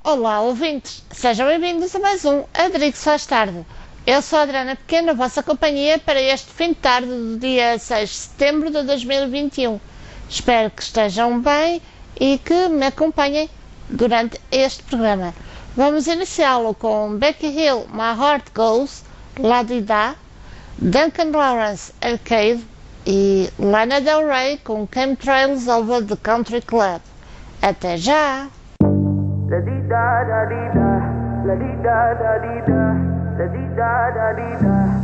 Olá, ouvintes! Sejam bem-vindos a mais um Adrigo Faz Tarde. Eu sou a Adriana Pequena, a vossa companhia para este fim de tarde do dia 6 de setembro de 2021. Espero que estejam bem e que me acompanhem durante este programa. Vamos iniciá-lo com Becky Hill, My Heart Goes, La Di Da, Duncan Lawrence, Arcade e Lana Del Rey com Chemtrails Over the Country Club. Até já! La di da da di da, la di da da di da, la di da da di da.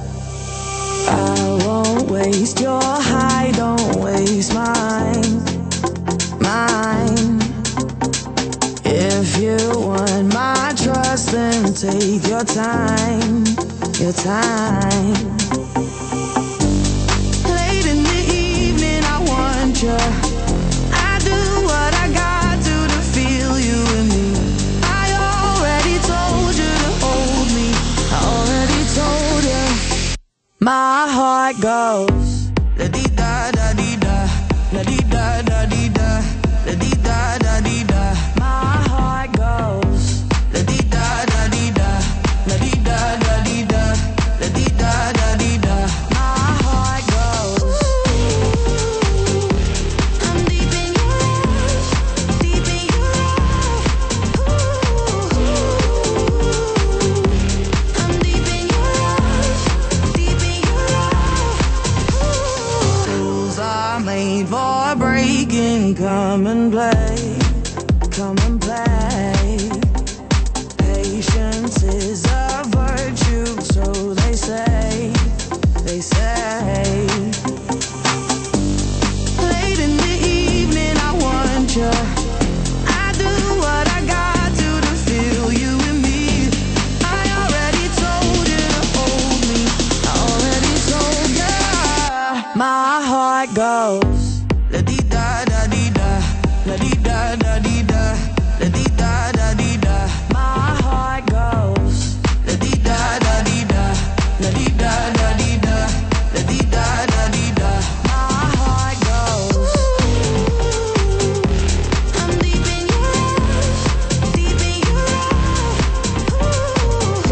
I won't waste your high, don't waste mine. If you want my trust, then take your time, your time. Late in the evening, I want you. I do what I got to feel you and me. I already told you to hold me. I already told you. My heart goes la di da da di da, la di da da di da, la di da da di da. My heart goes la di da da di da, la di da da di da, la di da da di da. My heart goes. I'm deep in your love, deep in your love. I'm deep in your love, deep in your love. Rules are made for breaking. Come and play, come and play. Patience is a virtue, so they say, they say. Late in the evening, I want you. I do what I got to feel you and me. I already told you to hold me. I already told you. My heart goes la di da da di da, la di da da di da, la di da da di da. My heart goes la di da da di da, la di da da di da, la di da da di da. My heart goes. I'm deep in your love, deep in your love.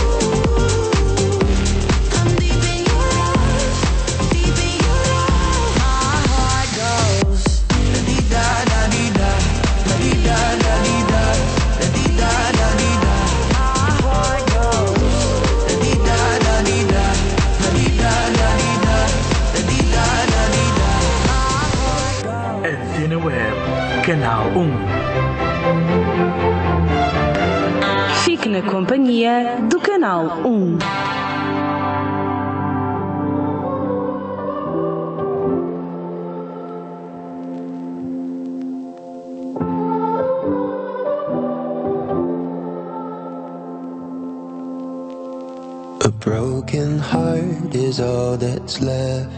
I'm deep in your love, deep in your love. My heart goes la di da da di da, la di da da di da, la di da da di da. My heart goes la di da da di da, la di da da di da, la di da da di da. My heart goes. El Cine Web, Canal 1. Fique na companhia do Canal 1. A broken heart is all that's left.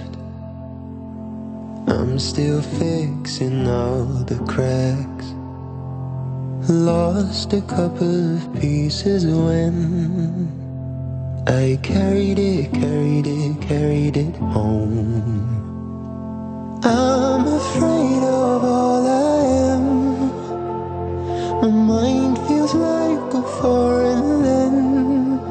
I'm still fixing all the cracks. Lost a couple of pieces when I carried it home. I'm afraid of all I am. My mind feels like a foreign land.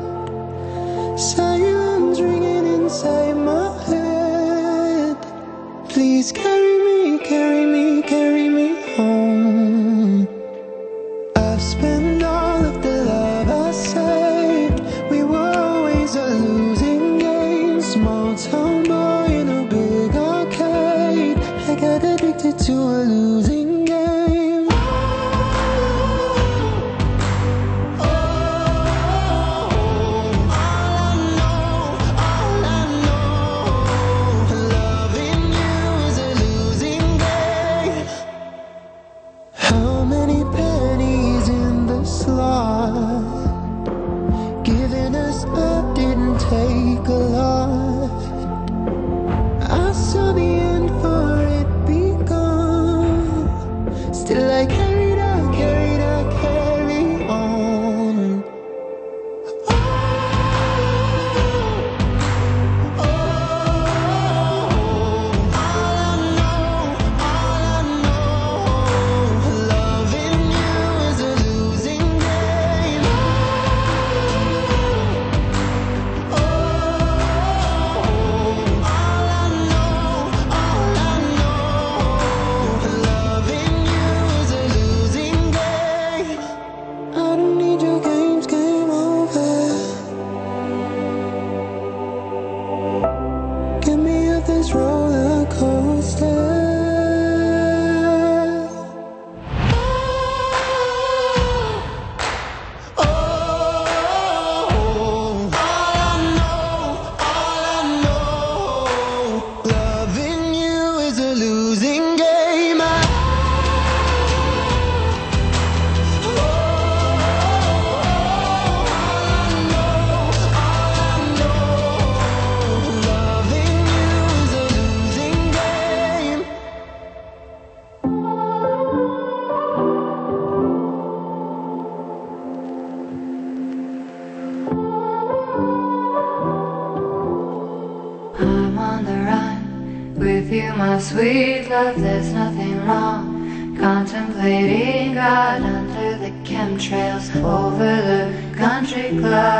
Sirens ringing inside my head. Please carry me, carry me, carry me home. I've spent all of the love I saved. We were always a losing game. Small town boy in a big arcade. I got addicted to a losing game. How many pennies in the slot? I don't need your games, game over. Get me off this roller coaster. I'm on the run with you, my sweet love. There's nothing wrong. Contemplating God under the chemtrails over the country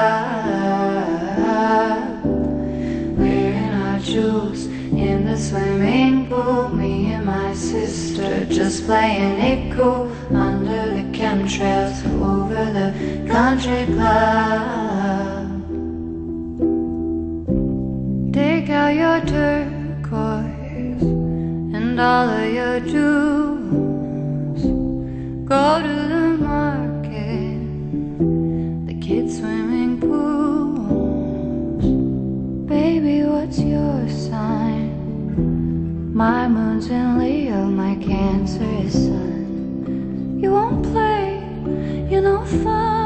club. Wearing our jewels in the swimming pool. Me and my sister just playing it cool under the chemtrails over the country club. Take out your turquoise and all of your jewels. Go to the market, the kids' swimming pools. Baby, what's your sign? My moon's in Leo, my Cancer is Sun. You won't play, you're no fun.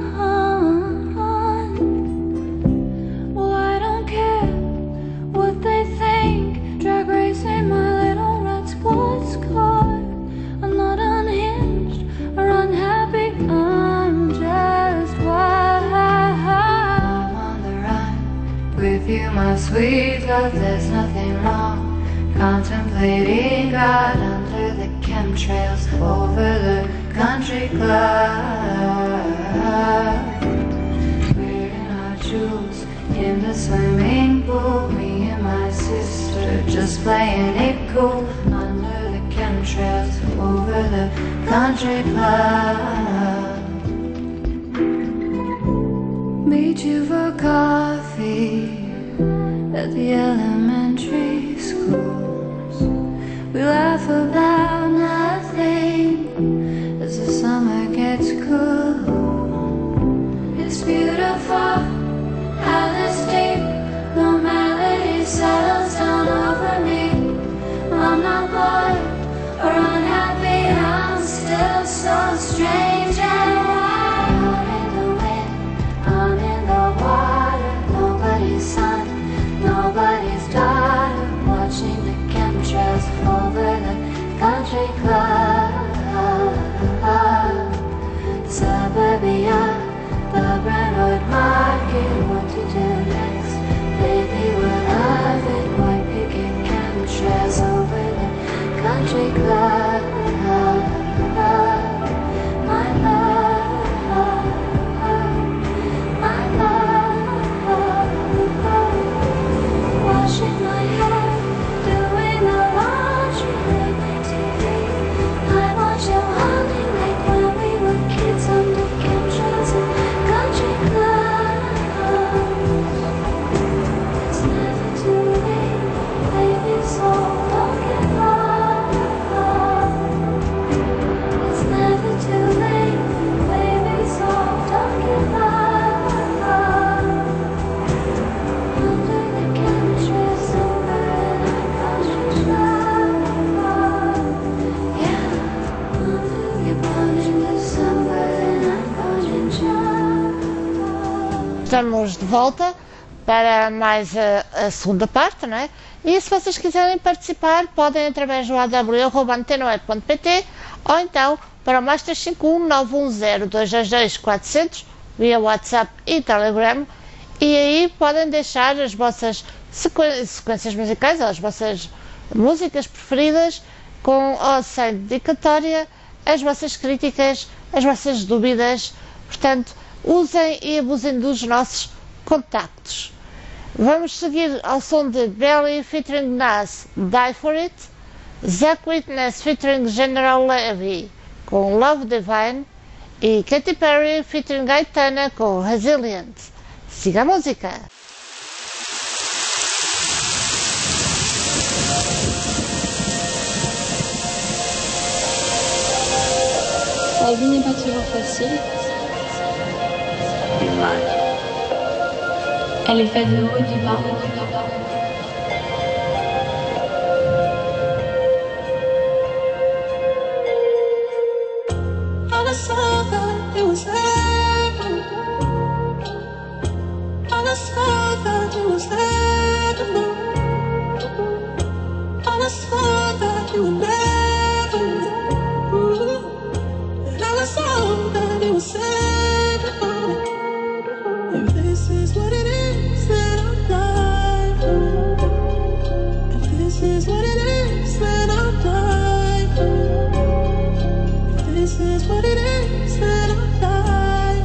Well, I don't care what they think. Drag racing my little red sports car. I'm not unhinged or unhappy, I'm just wild. I'm on the run with you, my sweet love. There's nothing wrong. Contemplating God under the chemtrails over the country club. Wearing our jewels in the swimming pool. Me and my sister just playing it cool under the chemtrails over the country club. Meet you for coffee at the elementary schools. We laugh about nothing as the summer gets cool. It's beautiful how this deep normality settles down over me. I'm not bored or unhappy, I'm still so strange and wild. I'm in the wind, I'm in the water. Nobody's son, nobody's daughter. Watching the chemtrails over the country club. Suburbia, the Brentwood Market. What to do next? Baby, we'll love it. White picket chemtrails over the country club. My love, my love. Washing my hair, doing the laundry, lately TV. I watch you honey like when we were kids under chemtrails and country clubs. It's never too late, baby, so don't give up. It's never too late, baby, so don't give up. Under the chemtrails over in our country club. Yeah, you're born in December in our country club. Estamos de volta para mais a segunda parte, não é? E se vocês quiserem participar, podem através do aw@antena.pt ou então para o mais 351 910 222 400 via WhatsApp e Telegram, e aí podem deixar as vossas sequências musicais ou as vossas músicas preferidas com ou sem dedicatória, as vossas críticas, as vossas dúvidas. Portanto, usem e abusem dos nossos contactos. Vamos seguir ao som de Belly featuring Nas, Die For It, Zach Witness featuring General Levy com Love Divine e Katy Perry featuring Gaetana com Resilient. Siga a música. La vie n'est pas toujours facile. Elle est faite de haut et de bas. I saw that it was heaven. I saw that it was heaven. I saw that you were never. And I saw that it was heaven. If this is what it is, then I'll die. If this is what it is, then I'll die. If this is what it is, then I'll die.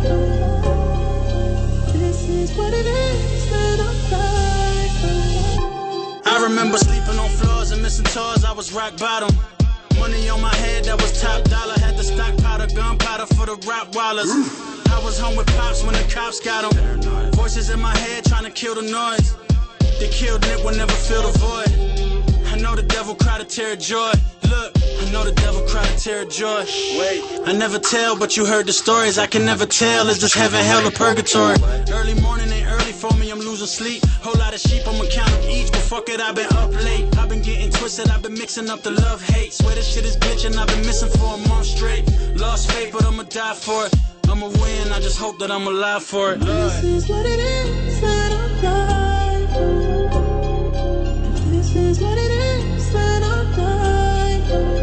This is what it is, then I'll die. I remember sleeping on floors and missing tours, I was rock bottom. Money on my head, that was top dollar. Had to stockpile the gunpowder for the Rottweilers. I was home with pops when the cops got them. Voices in my head trying to kill the noise. They killed Nick will never fill the void. I know the devil cried a tear of joy. Look, I know the devil cried a tear of joy. Wait, I never tell, but you heard the stories. I can never tell, is this heaven, hell, or purgatory? Early morning ain't early for me, I'm losing sleep. Whole lot of sheep, I'ma count them each. But fuck it, I've been up late. I've been getting twisted, I've been mixing up the love-hate. Swear this shit is glitching, I've been missing for a month straight. Lost faith, but I'ma die for it. I'ma win, I just hope that I'm alive for it. This is what it is, then I'll die. If this is what it is, then I'll die.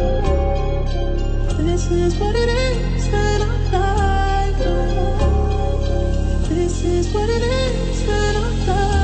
If this is what it is, then I'll die. If this is what it is, then I'll die.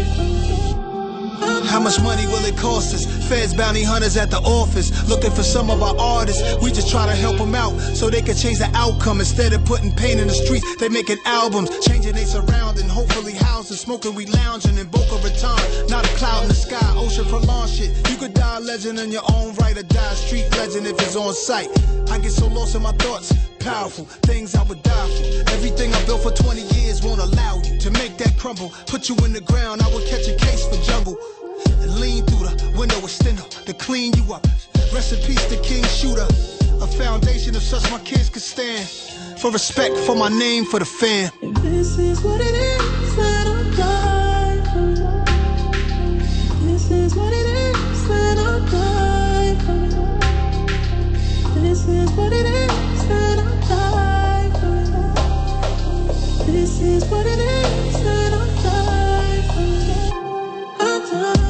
How much money will it cost us? Feds, bounty hunters at the office, looking for some of our artists. We just try to help them out so they can change the outcome. Instead of putting pain in the streets, they making albums, changing they surrounding, hopefully housing, smoking, we lounging in Boca Raton. Not a cloud in the sky, ocean for lawn shit. You could die a legend in your own right or die a street legend if it's on sight. I get so lost in my thoughts, powerful things I would die for. Everything I built for 20 years won't allow you to make that crumble. Put you in the ground, I would catch a case for jungle. And lean through the window extender to clean you up. Rest in peace to King Shooter. A foundation of such my kids could stand. For respect, for my name, for the fam. If this is what it is, then I'll die. If this is what it is, then I'll die. If this is what it is, then I'll die. If this is what it is, then I'll die. I'll die.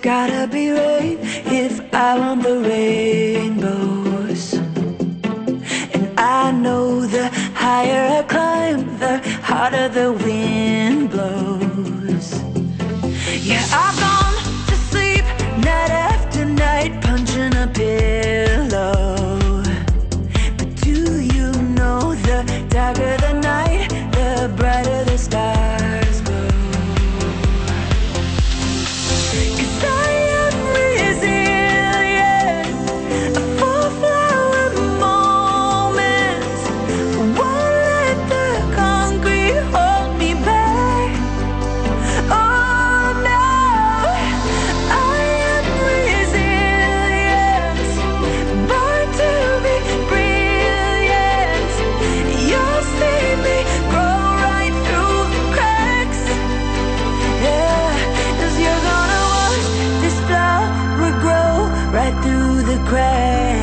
Gotta be right if I want the rainbows. And I know the higher I climb, the harder the wind blows. Yeah, I've gone to sleep night after night, punching a pillow. But do you know the darker the night, the brighter the stars glow? 'Cause I am resilient, a full flower moment. Won't let the concrete hold me back. Oh no, I am resilient, born to be brilliant. You'll see me grow right through the cracks. Yeah, 'cause you're gonna watch this flower grow right through the cracks.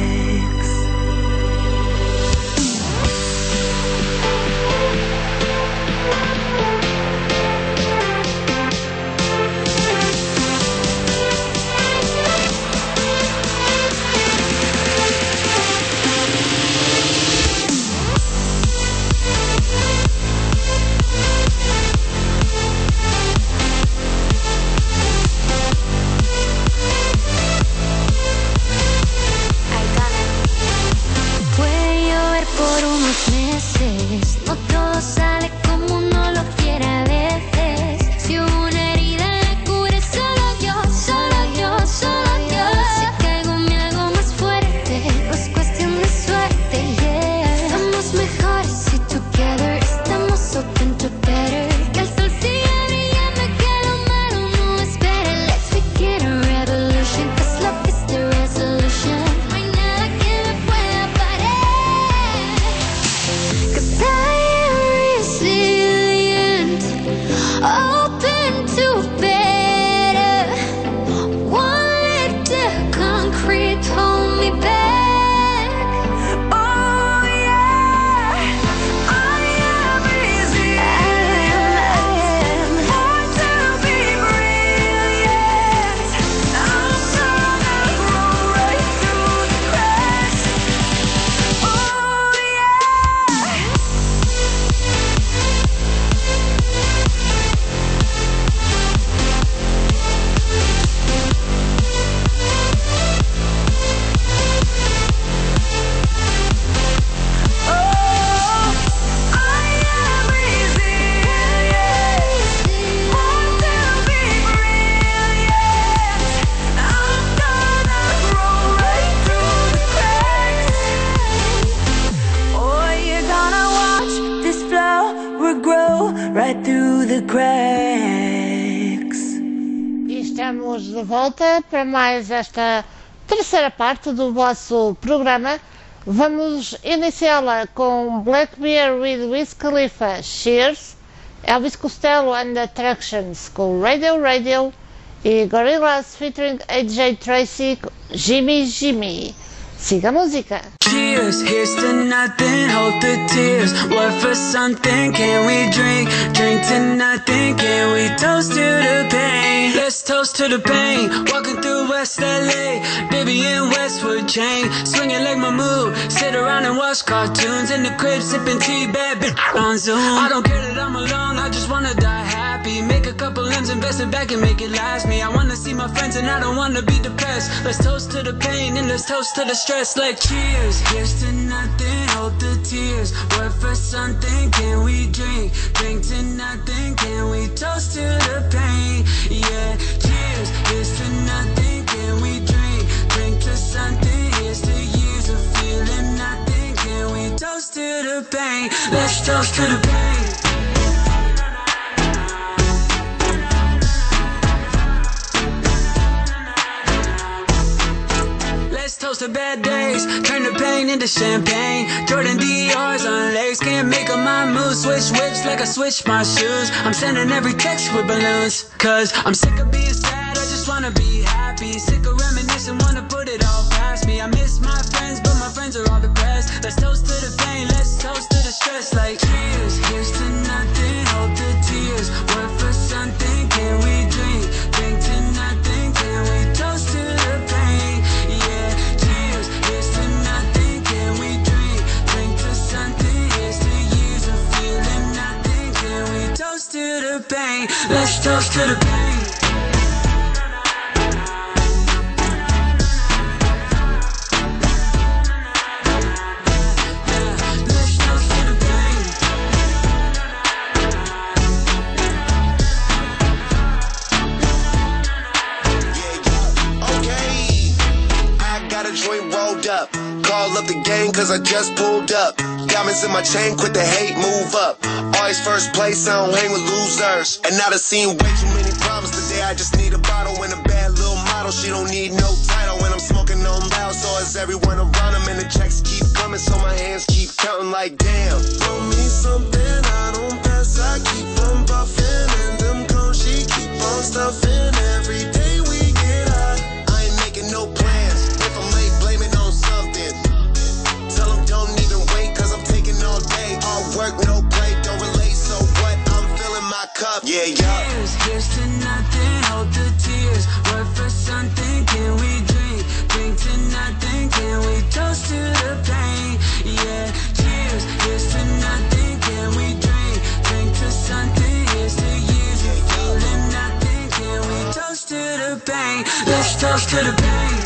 Puede llover por unos meses, no todo sale como uno lo quiere a veces. Si hubo una herida la cure solo yo, solo yo, solo yo. Si caigo me hago más fuerte, no es cuestión de suerte, yeah. Estamos mejores si together, estamos open to better. Que el sol siga brillando y que lo malo no espere. Let's begin a revolution, 'cause love is the resolution. No hay nada que me pueda parar. 'Cause I am resilient, open to better. Won't let the concrete hold me back. Oh yeah, I am resilient, born to be brilliant. I'm gonna grow right through the cracks. Oh yeah. Oh, I am resilient, born to be brilliant. I'm gonna grow right through the cracks. Oh, you're gonna watch this flower grow right through the cracks. E estamos de volta para mais esta terceira parte do vosso programa. Vamos iniciá-la com Black Bear with Wiz Khalifa, Cheers, Elvis Costello and the Attractions com Radio Radio e Gorillaz featuring AJ Tracy, Jimmy Jimmy. Siga a música. Cheers, here's to nothing, hold the tears. What for something can we drink? Drink to nothing, can we toast to the pain? Let's toast to the pain. Walking through West LA, baby in Westwood chain. Swinging like my mood, sit around and watch cartoons. In the crib sipping tea, bad bitch on Zoom. I don't care that I'm alone, I just wanna die happy. Make a couple M's, invest it back and make it last me. I wanna see my friends and I don't wanna be depressed. Let's toast to the pain and let's toast to the stress. Like cheers, here's to nothing, hold the tears. What for something can we drink? Drink to nothing, can we toast to the pain? Yeah, cheers, here's to nothing, can we drink? Drink to something, here's to years of feeling nothing, can we toast to the pain? Let's toast to the pain. Let's toast to bad days, turn the pain into champagne. Jordan Dior's on legs, can't make up my mood. Switch whips like I switch my shoes. I'm sending every text with balloons, 'cause I'm sick of being sad, I just wanna be happy. Sick of reminiscing, wanna put it all past me. I miss my friends, but my friends are all depressed. Let's toast to the pain, let's toast to the stress. Like cheers, here's to nothing, hold the tears. What for something can we drink? Drink to nothing, the pain. Let's toast to the pain. Let's toast to the pain. Okay, I got a joint rolled up. Call up the gang cause I just pulled up. Diamonds in my chain, quit the hate, move up. Always first place, I don't hang with losers. And now I've seen way too many problems today. I just need a bottle and a bad little model. She don't need no title when I'm smoking on loud. So is everyone around them and the checks keep coming. So my hands keep counting like damn. Throw me something, I don't pass. I keep on buffing and them cones she keep on stuffing. Every day we get high. I ain't making no plans. If I'm late, blame it on something. Tell them don't even wait cause I'm taking all day. All work, no play, don't relate. So what? I'm filling my cup. Yeah, yeah. Here's to nothing, hold the tears. Work for something, can we drink? Drink to nothing, can we toast to the pain? Yeah, cheers. Here's to nothing, can we drink? Drink to something, here's to years of feeling nothing. Can we toast to the pain? Let's toast to the pain.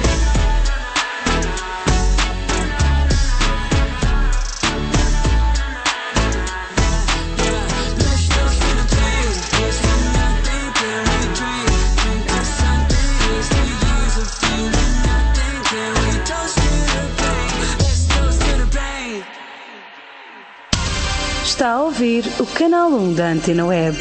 Está a ouvir o canal 1 da Antena Web.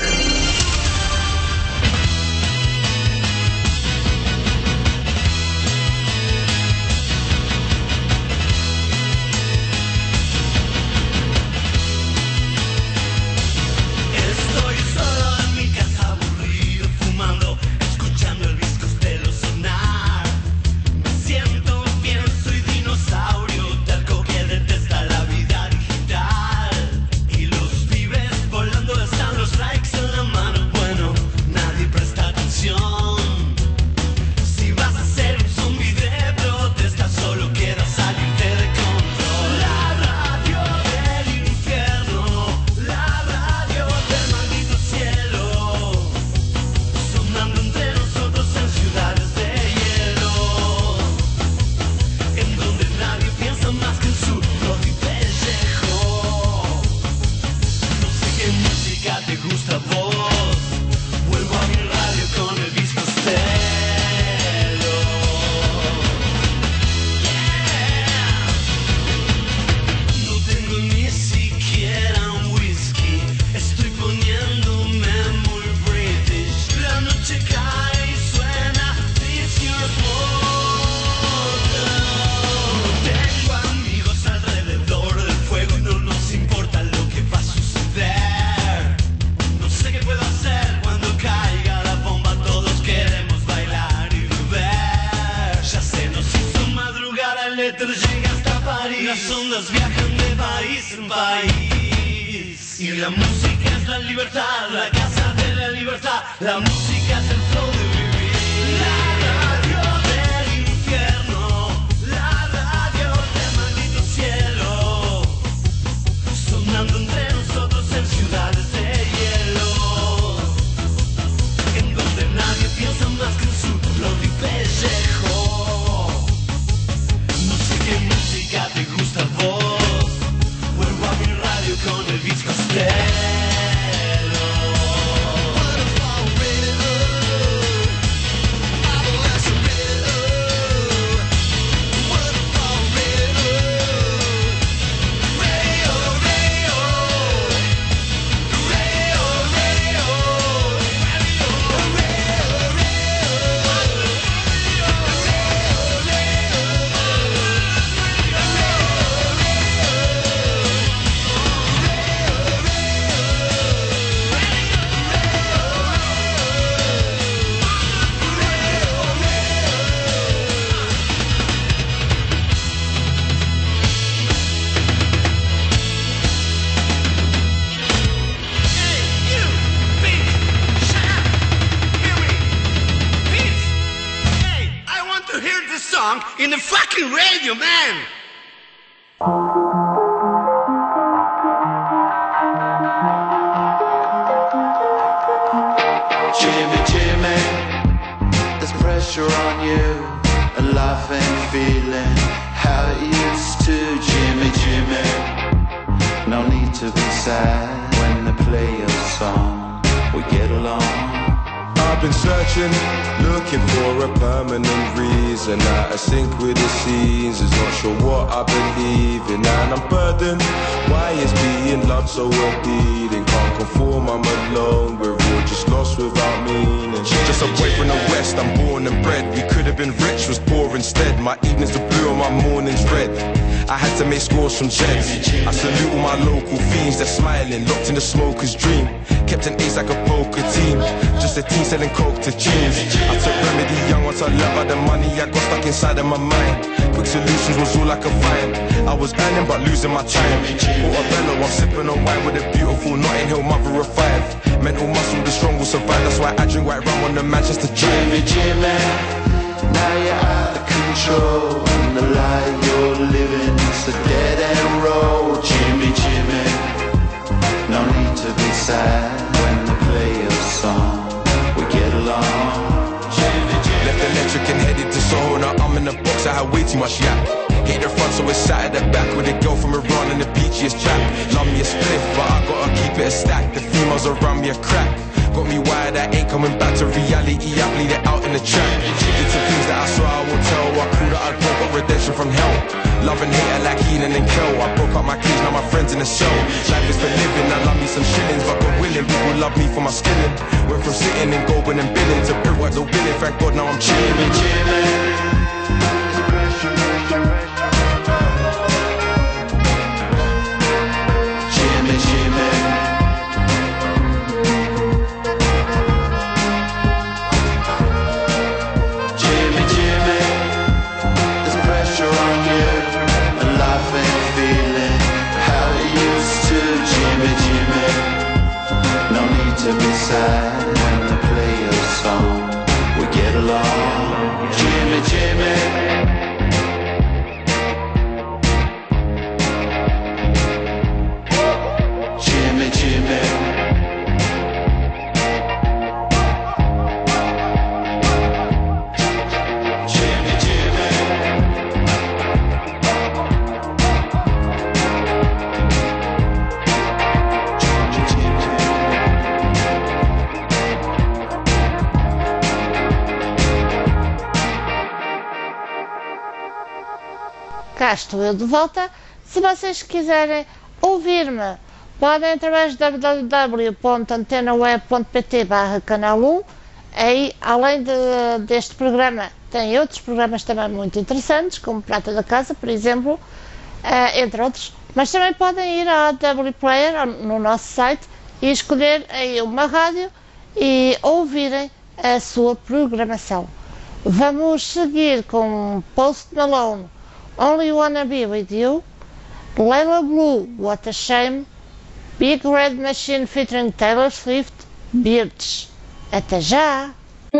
Estoy solo en mi casa aburrido, fumando, escuchando el disco Stelo sonar. Me siento bien, soy dinosaurio, talco que detesta la vida digital. Y los pibes volando están los likes en la mano. Bueno, nadie presta atención. Si vas a ser un zombie de protesta, solo queda salirte de control. La radio del infierno, la radio del maldito cielo, sonando entre nosotros en ciudades de hielo, en donde nadie piensa más que en su propio pellejo. No sé qué música te gusta a vos, vuelvo a mi radio con el disco Stelo. No tengo ni siquiera un whisky, estoy poniéndome muy british. La noche cae y suena This Your Photo. Tengo amigos alrededor del fuego y no nos importa lo que va a suceder. No sé qué puedo hacer cuando caiga la bomba, todos queremos bailar y beber. Ya se nos hizo madrugar, el éter llega hasta París. Las ondas viajan de país en país. Y la música es la libertad, la casa de la libertad. La música es el flow de vivir. La radio del infierno, la radio del maldito cielo, sonando entre nosotros en ciudades de hielo, en donde nadie piensa más que en su propio pellejo. No sé qué música te gusta a vos, vuelvo a mi radio con el disco Stelo. In the fucking radio, man! feeling how it used to, Jimmy, Jimmy. No need to be sad when they play your song. We get along. I've been searching, looking for a permanent reason. Out of sync with the scenes, is not sure what I believe in. And I'm burdened, why is being loved so appealing? Can't conform, I'm alone, we're all just lost without meaning. Just away from the west, I'm born and bred. We could have been rich, was poor instead. My evenings are blue and my mornings red. I had to make scores from jets. I salute all my local fiends, they're smiling, locked in the smoker's dream. Kept an ace like a poker team, just a team selling coke to jeans. I took remedy young once I learned about the money I got stuck inside of my mind. Quick solutions was all I could find. I was earning but losing my time. Portobello, I'm sipping on wine with a beautiful Notting Hill mother of 5. Mental muscle, the strong will survive. That's why I drink white rum on the Manchester Jimmy, Jimmy. Now you're out of control, and the life you're living is a dead end road, Jimmy, Jimmy. No need to be sad when they play your song. We get along. Jimmy, Jimmy. Left electric and headed to Soho. Now I'm in the box, I had way too much yak. Hate the front so it's sat at the back with a girl from Iran and the peachiest jack. Love me a spliff but I gotta keep it a stack. The females around me a crack. Got me wired, I ain't coming back to reality. I bleed it out in the track. Did some things that I swear I won't tell. I cool that I broke, got redemption from hell. Love and hate like Heenan and Kel. I broke up my cage, now my friends in the cell. Life is for living, I love me some shillings. But God willing, people love me for my skilling. Went from sitting in Goulburn and billing to Brickwork, no billing. Thank God now I'm chilling. Jimmy. To be sad when they play your song, we get along, Jimmy, Jimmy. Jimmy, Jimmy. Cá estou eu de volta. Se vocês quiserem ouvir-me, podem através de www.antenaweb.pt/canal 1. Aí, além deste programa, tem outros programas também muito interessantes, como Prata da Casa, por exemplo, entre outros. Mas também podem ir à W-Player, no nosso site, e escolher aí uma rádio e ouvirem a sua programação. Vamos seguir com Post Malone, Only Wanna Be With You, Layla Blue, What a Shame, Big Red Machine featuring Taylor Swift, Birds. Até já!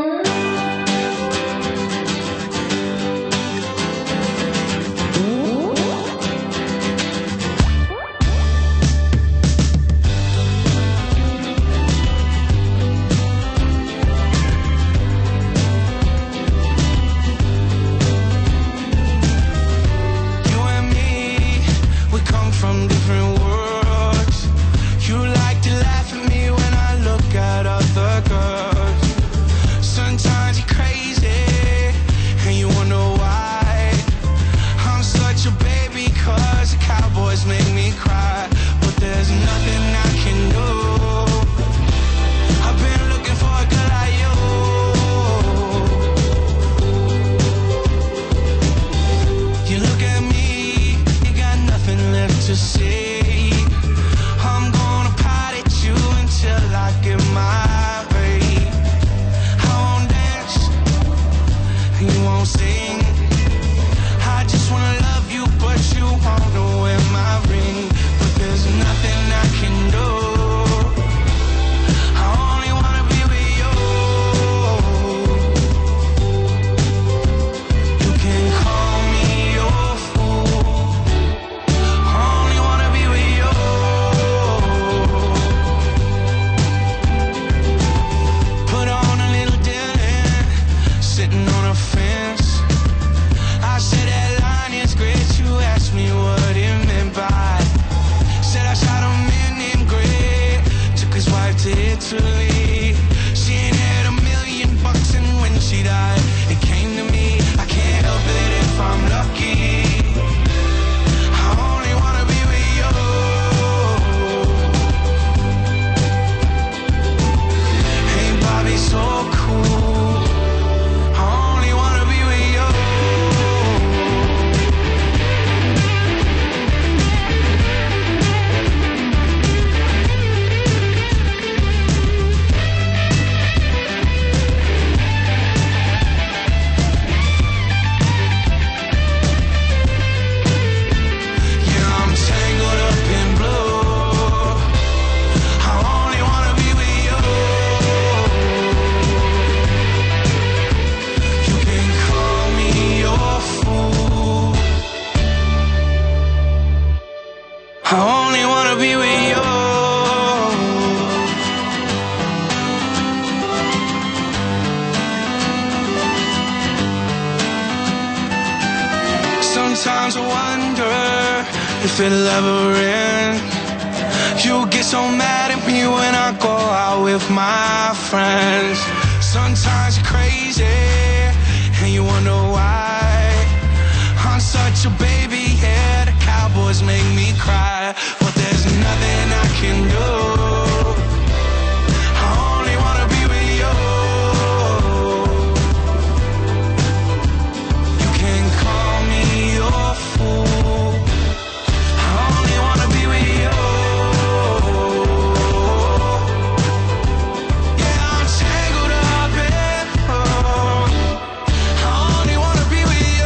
From different worlds. You like to laugh at me when I look at other girls. to leave. She ain't had $1 million and when she died, it came to me. I can't help it if I'm lucky. I only wanna be with you. Hey Bobby, so cool. I only wanna be with you. I only wanna be with you. Sometimes I wonder if it'll ever end. You get so mad at me when I go out with my friends. Sometimes you're crazy and you wonder why. I'm such a baby, yeah, the Cowboys make me cry, but there's nothing I can do. I only wanna be with you. You can call me your fool. I only wanna be with you. Yeah, I'm tangled up in I only wanna be with you.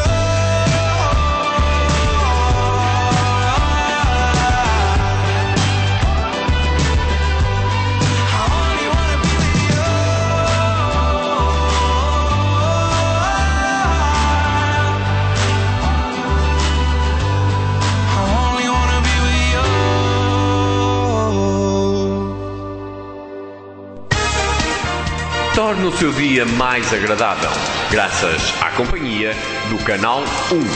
Torne o seu dia mais agradável, graças à companhia do Canal 1.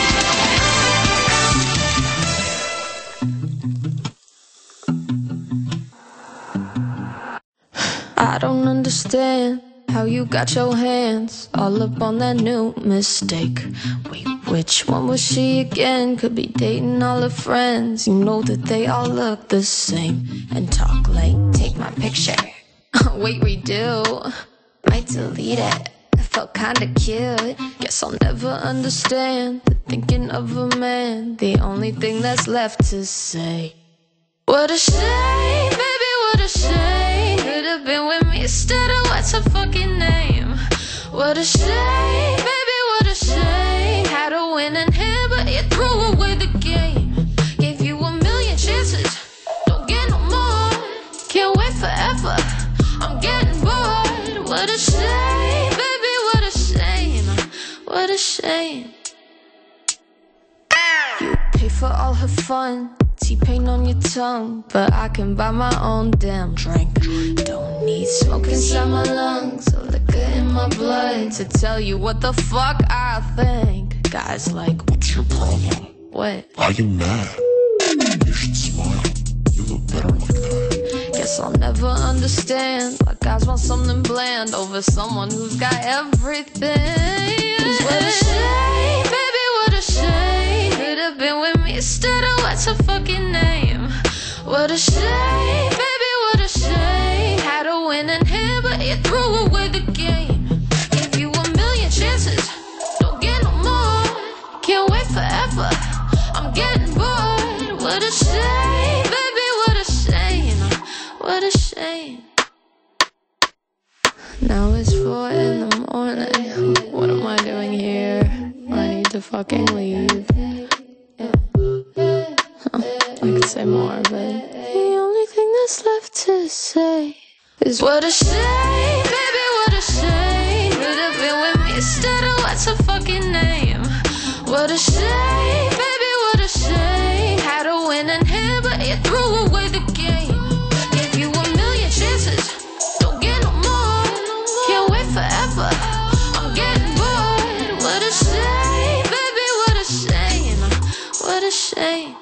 I don't understand how you got your hands all up on that new mistake. Wait, which one was she again? Could be dating all her friends. You know that they all look the same and talk like, take my picture. Wait, we do. Might delete it. It felt kinda cute. Guess I'll never understand the thinking of a man. The only thing that's left to say. What a shame, baby, what a shame. Could have been with me instead of what's her fucking name. What a shame, baby, what a shame. Had a winning hand, but you threw away the game. Gave you 1,000,000 chances, don't get no more. Can't wait forever, I'm getting bored. What a shame, baby, what a shame. What a shame. You pay for all her fun, T-pain on your tongue, but I can buy my own damn drink. Don't need smoke inside my lungs or liquor in my blood to tell you what the fuck I think. Guys like, what's your problem? What? Why you mad? You should smile. You look better like that. Guess I'll never understand why guys want something bland over someone who's got everything. 'Cause what a shame, baby, what a shame. Could have been with me instead of what's her fucking name. What a shame, baby, what a shame. Had a winning hand, but you threw away the game. Gave you 1,000,000 chances, don't get no more. Can't wait forever, I'm getting bored. What a shame, baby, what a shame. What a shame. Now it's 4 in the morning. What am I doing here? I need to fucking leave. I could say more, but the only thing that's left to say is what a shame, baby, what a shame. Could have been with me instead of what's her fucking name. What a shame, baby, what a shame. Had a winning hand, but you threw away the game. Gave you 1,000,000 chances, don't get no more. Can't wait forever, I'm getting bored. What a shame, baby, what a shame. What a shame.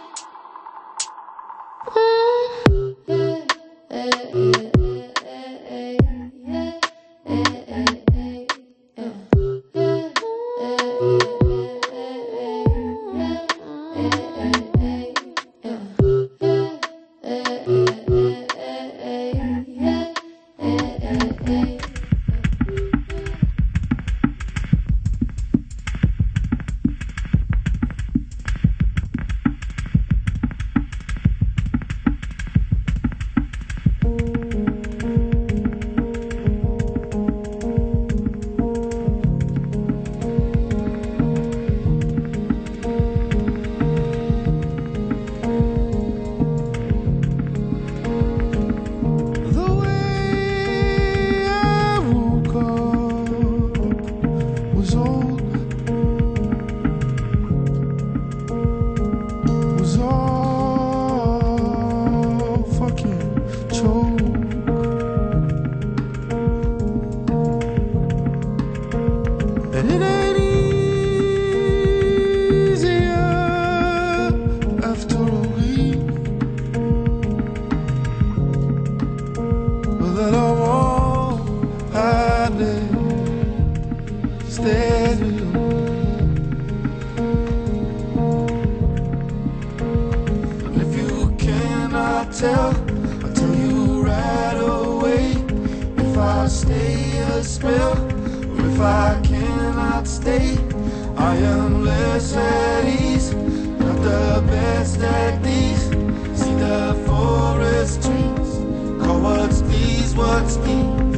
I cannot stay. I am less at ease, not the best at these. See the forest trees, call what's these, what's these?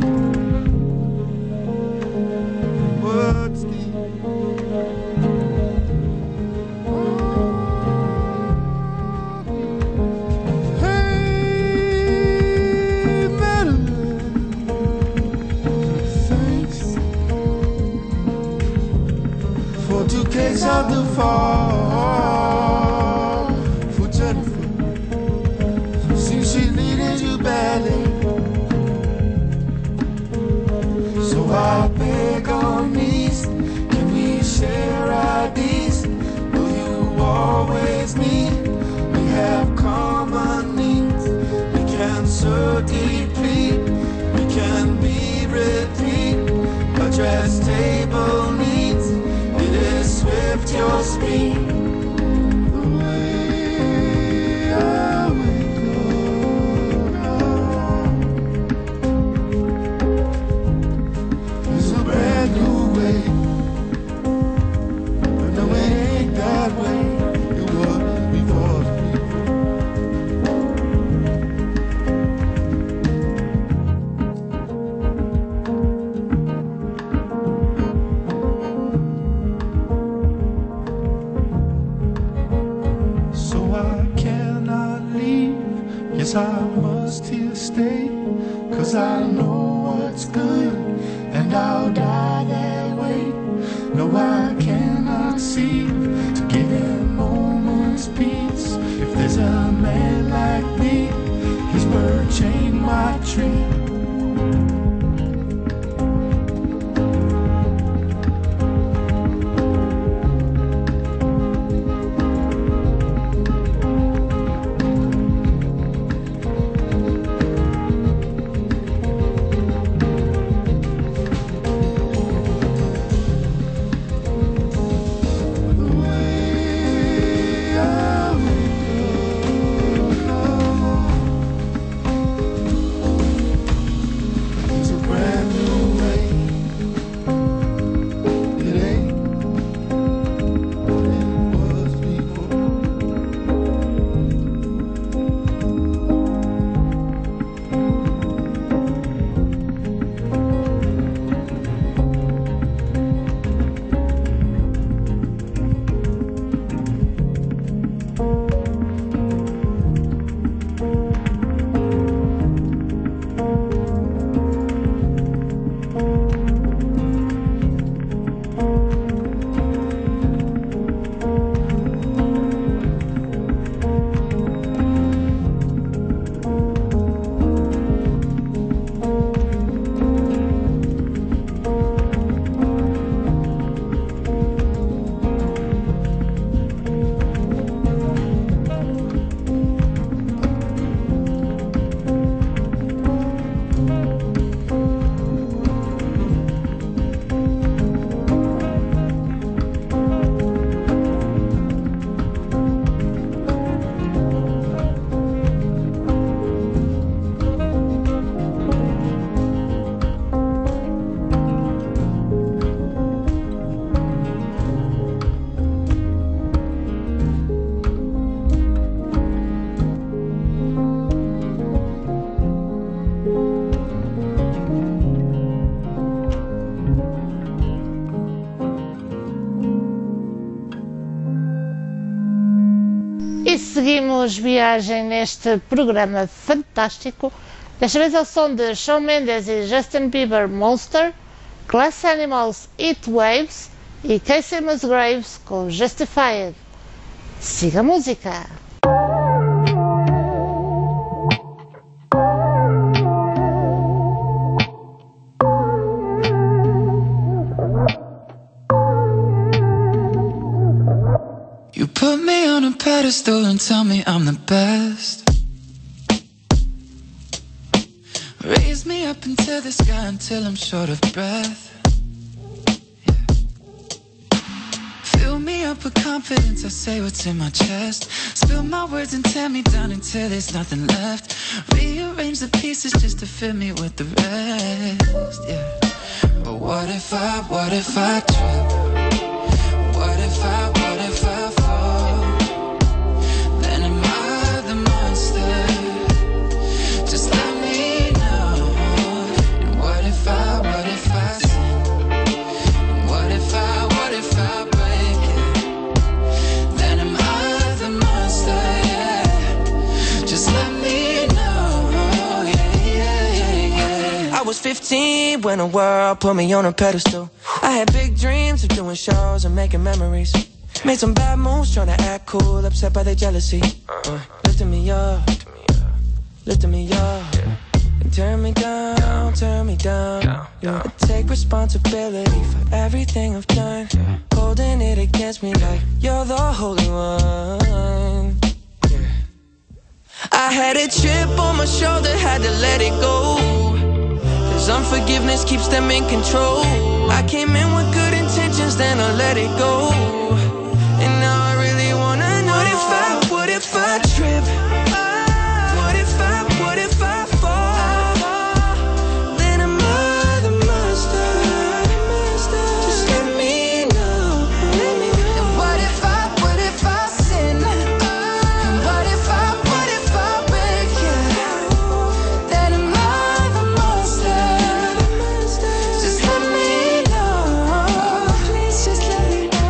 What's these? Case of the fall for Jennifer. Seems she needed you badly, so I beg on knees. Can we share ideas? Will you always need? We have common needs. We can so deeply. We can be repeat. Address table needs. It is swift your speed. The way I wake up is a brand new way. But no, it ain't that way. It was before the I must here stay, 'cause I know what's good, and I'll die that way. No, I cannot seem to give him moments peace. If there's a man like me, his bird chained my tree. Seguimos viagem neste programa fantástico, desta vez ao som de Shawn Mendes e Justin Bieber, Monster, Glass Animals, Heat Waves e Casey Musgraves com Justified. Siga a música! You put me on a pedestal and tell me I'm the best. Raise me up into the sky until I'm short of breath. Yeah. Fill me up with confidence, I say what's in my chest. Spill my words and tear me down until there's nothing left. Rearrange the pieces just to fill me with the rest, yeah. But what if I trip? What if I fall? Then am I the monster? Just let me know. And what if I sin? What if I break it? Then am I the monster, yeah. Just let me know, yeah. I was 15 when the world put me on a pedestal. I had big dreams of doing shows and making memories. Made some bad moves trying to act cool, upset by their jealousy. Lifting me up, and turn me down. I take responsibility for everything I've done. Holding it against me like you're the holy one. I had a chip on my shoulder, had to let it go. Cause unforgiveness keeps them in control. I came in with good intentions, then I let it go. And now I really wanna know, what if I trip? What if I fall? Then am I the monster? Just let me know. And what if I sin? And what if I break it? Then am I the monster? Just let me know. Please just let me know.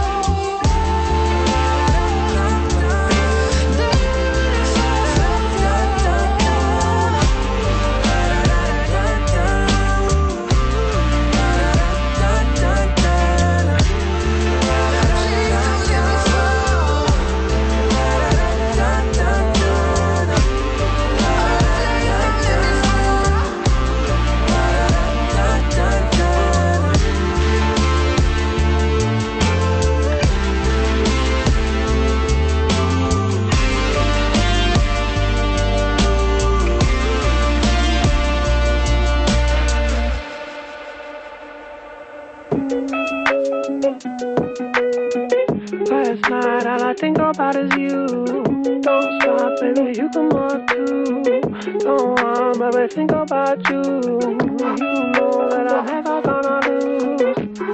Last night all I think about is you. Don't stop, baby, you come up too. Don't want, baby, think about you. You know that I'm never gonna lose.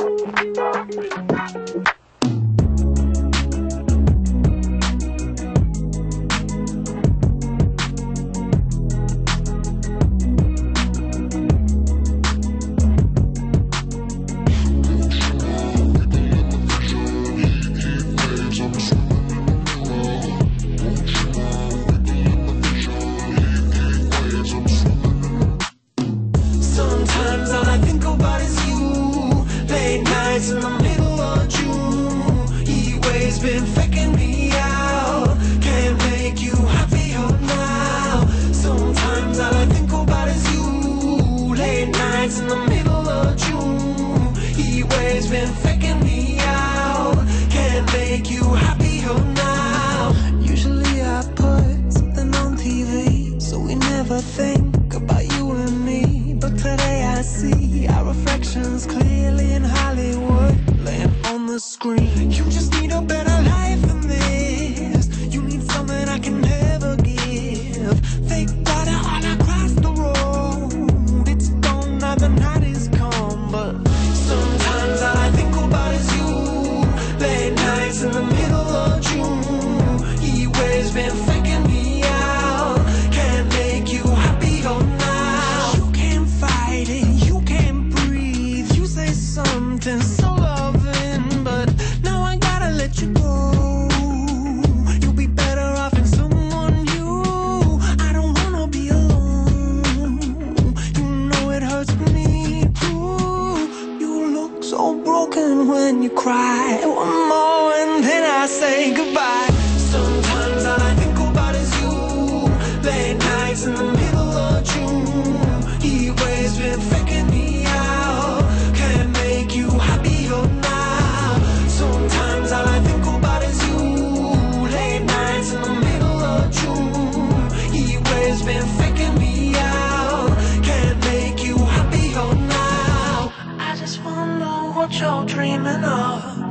Sometimes all I think about is you. Late nights in the middle of June. Heat waves been faking me out. Can't make you happier now. Sometimes all I think about is you. Late nights in the middle of June. Heat waves been faking me out. Can't make you happier now. Usually I put something on TV, so we never think about you and me. But today I see our reflections clearly in Hollywood, laying on the screen. You just need a better life than this. You need something I can never give. Fake water all across the road. It's gone now, the night is come. But sometimes all I think about is you. Late nights in the middle of June. Heat waves been faking me out. Can't make you happier now. you can't fight it, you can't breathe. You say something so loving, but now I gotta let you go.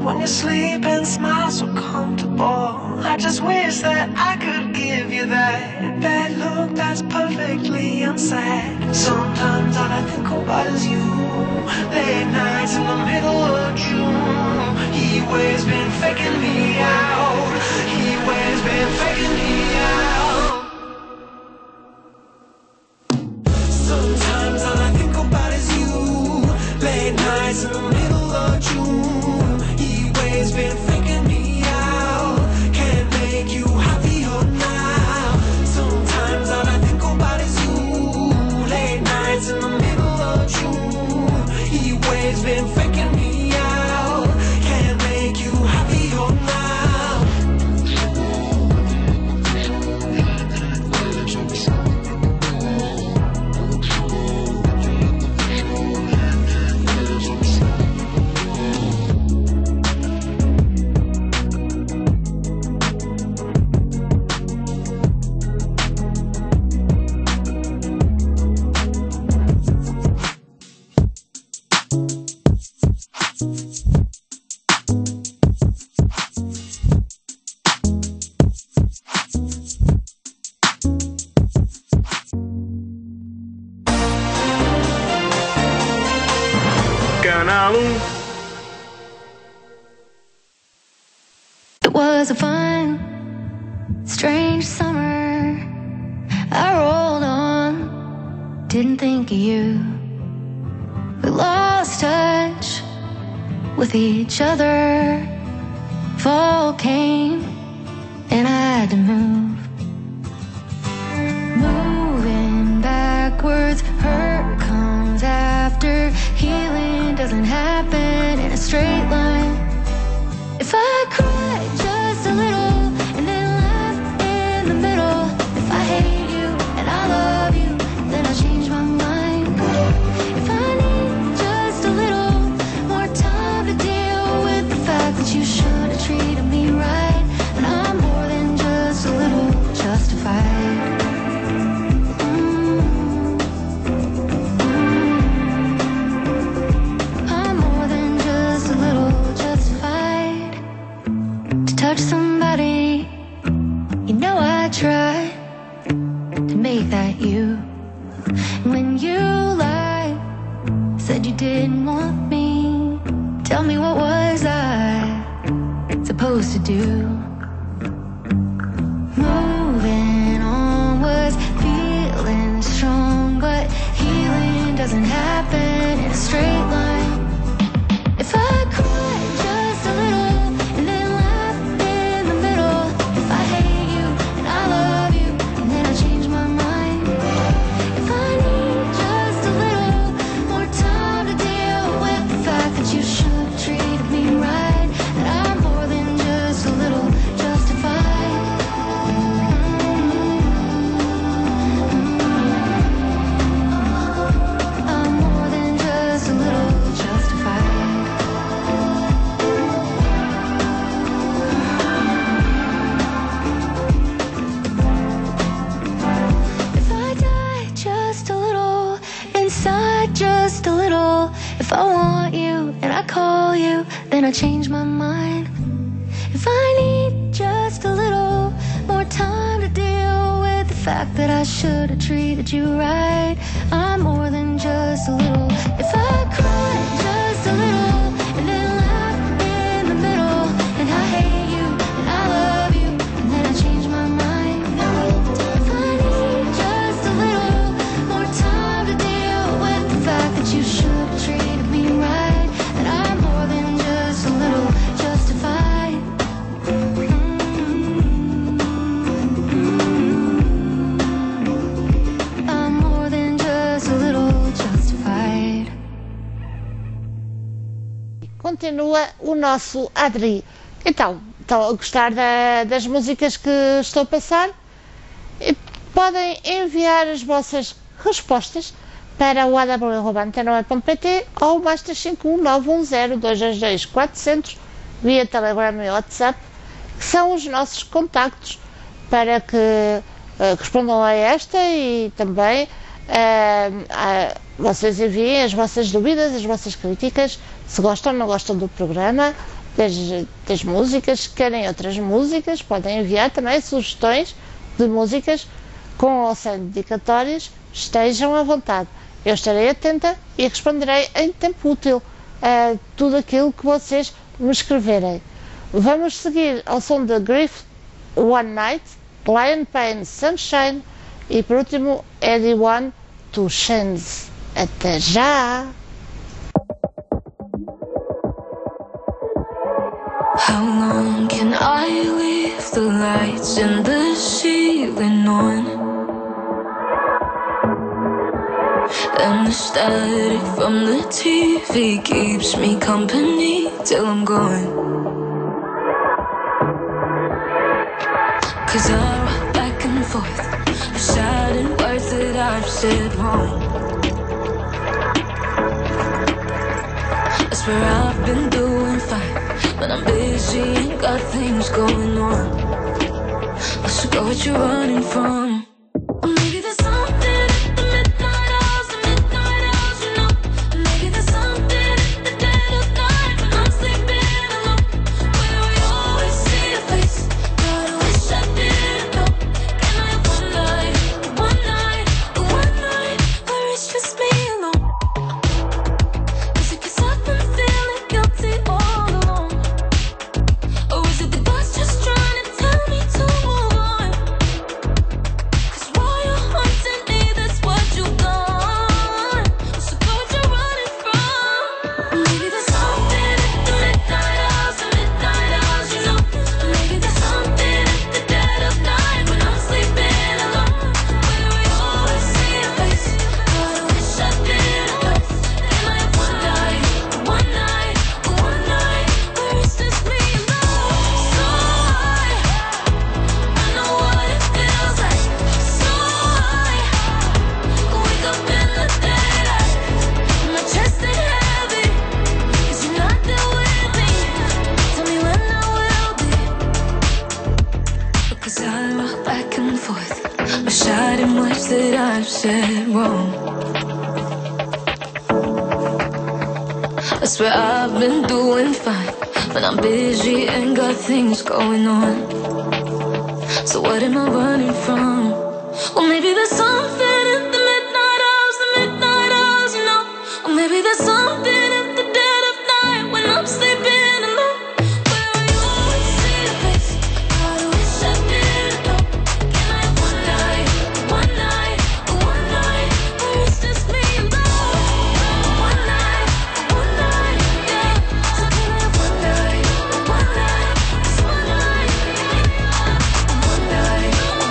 when you sleep and smile so comfortable. I just wish that I could give you that bad look that's perfectly unsaid. Sometimes all I think about is you. Late nights in the middle of June. He always been faking me out. He always been faking me out. Sometimes all I think about is you. Late nights in the middle of June. He always been faking me out. Can't make you happier now. Sometimes all I think about is you. Late nights in the middle of June. He always been faking me out. Can't make you happier now. Canal 1. It was a fun, strange summer. I rolled on, didn't think of you. We lost touch with each other. Fall came and I had to move. Moving backwards, hurt comes after. Healing doesn't happen in a straight line. If I cried just a little and then laughed in the middle, if I hate you and I love you, then I change my mind. If I need just a little more time to deal with the fact that you should have treated me right, then I'm more than just a little justified. I'm more than just a little justified to touch somebody. You know I tried to make that you. When you lied, said you didn't want me, tell me what was I supposed to do? Moving on was feeling strong, but healing doesn't happen in a straight line. If I cried just a little and then laughed in the middle, if I hate you and I love you, and then I change my mind. If I need just a little more time to deal with the fact that you should have treated me right, then I'm more than just a little justified. I'm more than just a little justified. If I die just a little, inside just a little, if I want you and I call you, then I change my mind. If I need just a little more time to deal with the fact that I should have treated you right, I'm more than just a little. If I cried just a little and then laughed in the middle, and I hate you and I love you, and then I change my mind. If I need just a little more time to deal with the fact that you should have treated me right, then I'm more than just a little justified. I'm more than just a little justified. Continua o nosso Adri. Então, estão a gostar das músicas que estou a passar? E podem enviar as vossas respostas para o aw@antena.pt ou mais 351 910 222 400 via Telegram e WhatsApp, que são os nossos contactos para que respondam a esta e também vocês enviem as vossas dúvidas, as vossas críticas, se gostam ou não gostam do programa, das músicas. Se querem outras músicas, podem enviar também sugestões de músicas com ou sem dedicatórias. Estejam à vontade. Eu estarei atenta e responderei em tempo útil a tudo aquilo que vocês me escreverem. Vamos seguir ao som de Grief One Night, Lion Pain Sunshine e por último Eddie One Two Chains. Até já! How long can I leave the lights in the ceiling on? And the static from the TV keeps me company till I'm gone. 'Cause I rock back and forth, deciding words that I've said wrong. I swear I've been doing fine, but I'm busy and got things going on. So go what you're running from. Or maybe there's something at the midnight hours, you know. Maybe there's something at the dead of night when I'm sleeping alone, where we always see your face. God, I wish I didn't know. Can I have one night where it's just me alone? Is it 'cause I've been feeling guilty all along? Or is it the God's just trying to tell me to move on? 'Cause while you're haunting me, that's what you've done. So go what you're running from. Maybe there's something at the midnight hours, you know. Maybe there's something at the dead of night when I'm sleeping alone, where we always see your face. God, I wish I didn't know. Can I have one night where it's just me alone? So I know what it feels like. So I wake up in the daylight, my chest is heavy, 'cause you're not there with me. Tell me when I will be. Because I rock back and forth, deciding words that I've said wrong. I swear I've been doing fine, but I'm busy and got things going on. So what am I running from? Well, maybe there's something at the midnight hours, you know. Or maybe there's something at the dead of night when I'm sleeping alone, where we always see your face. God, I wish I didn't know. Can I have one night where it's just me alone? One night, yeah. So can I have one night, just one night, one night.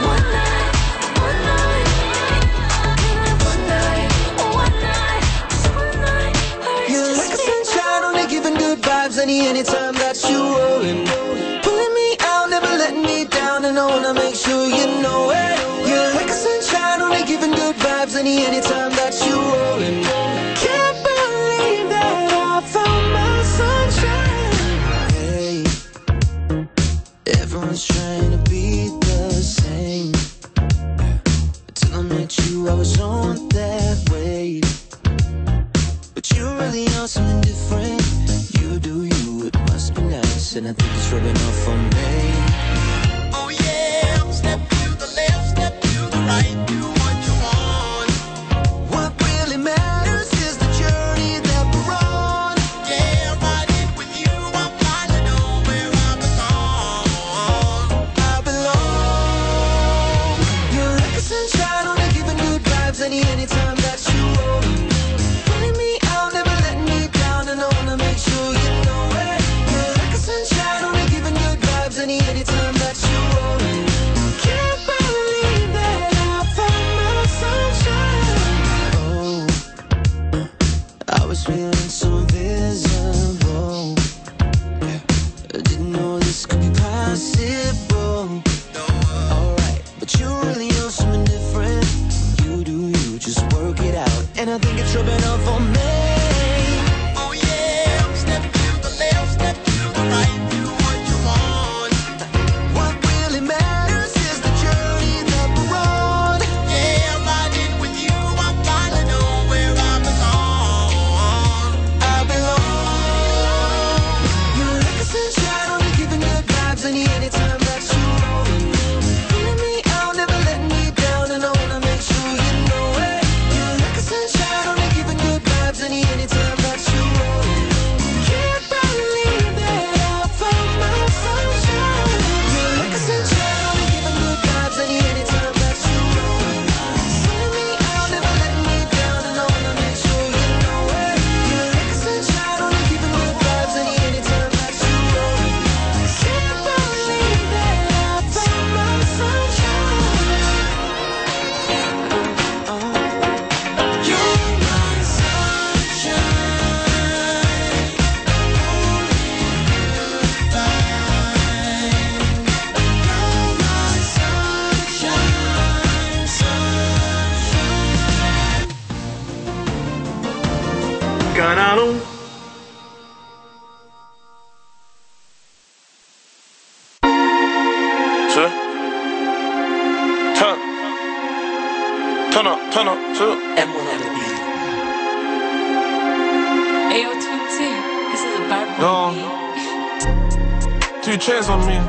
Can I have one night, just one night, where You're it's like a just me. sunshine, only giving good vibes anytime that you rollin'. Pulling me out, never letting me down, and I wanna make sure you know it. You're like a sunshine, only giving good vibes anytime that you rollin'. Can't believe that I found my sunshine. Hey, everyone's trying to be the same. Till I met you, I was on that wave. But you really are something different. You do you, it must be nice, and I think it's rubbing off on me. Oh yeah, step to the left, step to the right, do what you want. What really matters is the journey that we're on. Yeah, riding with you, I'm flying to know where I belong. I belong. You're like a sunshine, only giving good vibes anytime that you roll. Pulling me out, never letting me down, and I wanna make sure you know it. You're like a sunshine, only giving good vibes anytime that you roll. Can't believe that I found my sunshine. Oh, I was feeling so invisible. I didn't know this could be possible. Alright, but you really are something different. You do you, just work it out, and I think it's rubbing off on me. Oh yeah, step to the left, step to the right, do what you want. What really matters is the journey that we're on. Yeah, riding with you, I'm flying to know where I belong. I belong. You're like a Canal 1. Turn up, Ayo, Twin T, this is a bad boy. 2 Chainz on me.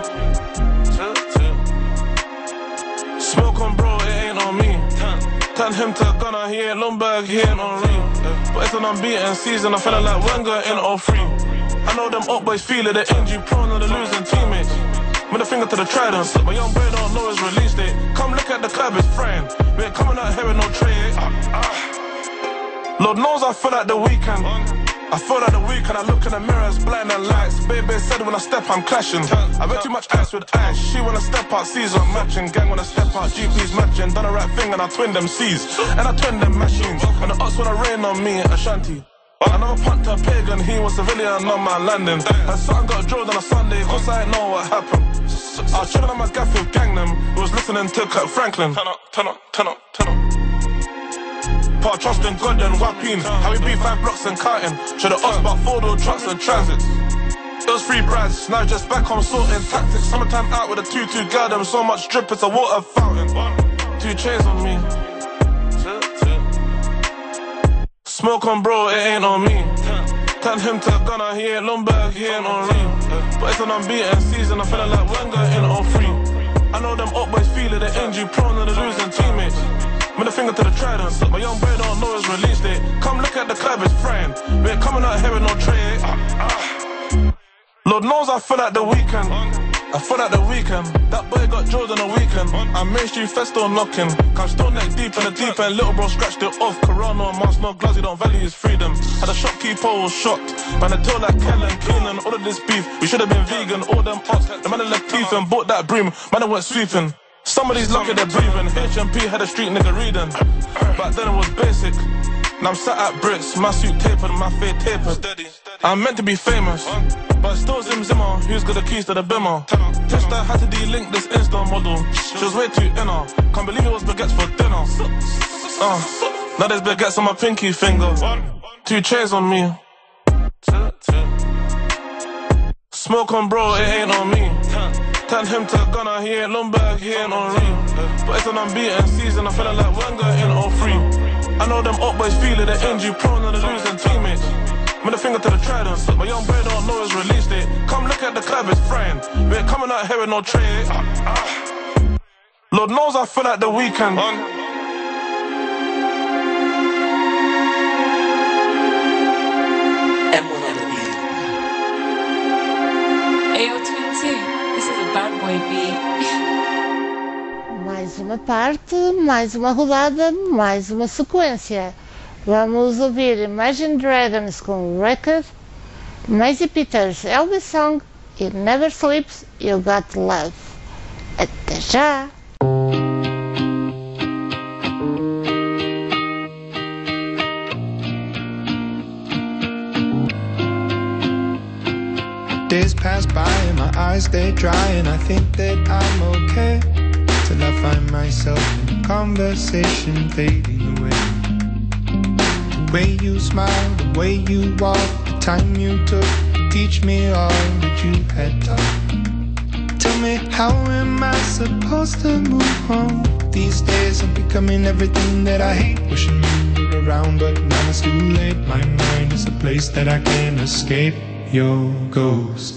Smoke on bro, it ain't on me. Turn him to Gunner, he ain't Lundberg, he ain't on Reem. But it's an unbeaten season, I'm feeling like Wenger in 03. I know them up boys feel it, the injury prone of the losing teammates. With a finger to the trident, my young boy don't know his release date. Come look at the club, it's frying. We ain't coming out here with no trade. Lord knows I feel like the weekend. I feel like the weekend, I look in the mirror, it's blind and lights. Baby said when I step, I'm clashing. I bet too much ice with ice. She wanna step out, C's I'm matching. Gang wanna step out, GP's matching. Done the right thing and I twin them C's. And I twin them machines. And the Ox wanna rain on me, Ashanti. I never pumped a pagan, he was civilian on my landing. Her son got drilled on a Sunday, cause I ain't know what happened. I was chilling on my gaff with gang them, who was listening to Kirk Franklin. Turn up. Part trust in God and Wapping. How we beat 5 blocks and counting. Should've asked about 4-door trucks and transits. It was 3 brides, now just back home sorting tactics. Summertime out with a 2-2 girl, them so much drip, it's a water fountain. 2 Chainz on me. Smoke on bro, it ain't on me. Turn him to Gunner, he ain't Lundberg, he ain't on Reem. But it's an unbeaten season, I'm feeling like Wenger in 03. I know them up boys feel it, the injury prone of the losing teammates. With a finger to the trident, my young boy don't know his release date. Come look at the club, it's frying. We ain't coming out here with no trade. Lord knows I feel like the weekend. I feel like the weekend. That boy got drilled on the weekend. I made you festo knocking. I'm still neck deep in the deep end. Little bro scratched it off. Corona mask, no gloves, he don't value his freedom. Had a shopkeeper was shocked. Man, I told like Kellen, Keenan, all of this beef. We should have been vegan, all them pots. The man left teeth and bought that broom. Man, I went sweeping. Somebody's lucky they're breathing. HMP had a street nigga reading. Back then it was basic. Now I'm sat at bricks, my suit tapered, my fade tapered. I'm meant to be famous, but still Zimmer, who's got the keys to the bimmer? Tester had to de-link this Insta model. She was way too inner. Can't believe it was baguettes for dinner. Now there's baguettes on my pinky finger. 2 Chainz on me. Smoke on bro, it ain't on me. Turn him to Gunner, he ain't Lundberg, he ain't on Reem. But it's an unbeaten season, I'm feeling like Wenger in 03. I know them up boys feel it, the injury prone of the losing teammates. With a finger to the trident, my young boy don't know his release date. Come look at the club, it's frying. We ain't coming out here with no trade. Lord knows I feel like the weekend. Ayo, Twin T, this is a bad boy beat. Mais uma parte, mais uma rodada, mais uma sequência. Vamos ouvir Imagine Dragons com Record, Maisie Peters, Elvis Song e Never Sleeps, You Got Love. Até já! Days pass by and my eyes they dry and I think that I'm okay till I find myself in conversation fading away. The way you smile, the way you walk, the time you took to teach me all that you had taught. Tell me, how am I supposed to move on? These days I'm becoming everything that I hate. Wishing you were around, but now it's too late. My mind is a place that I can't escape your ghost.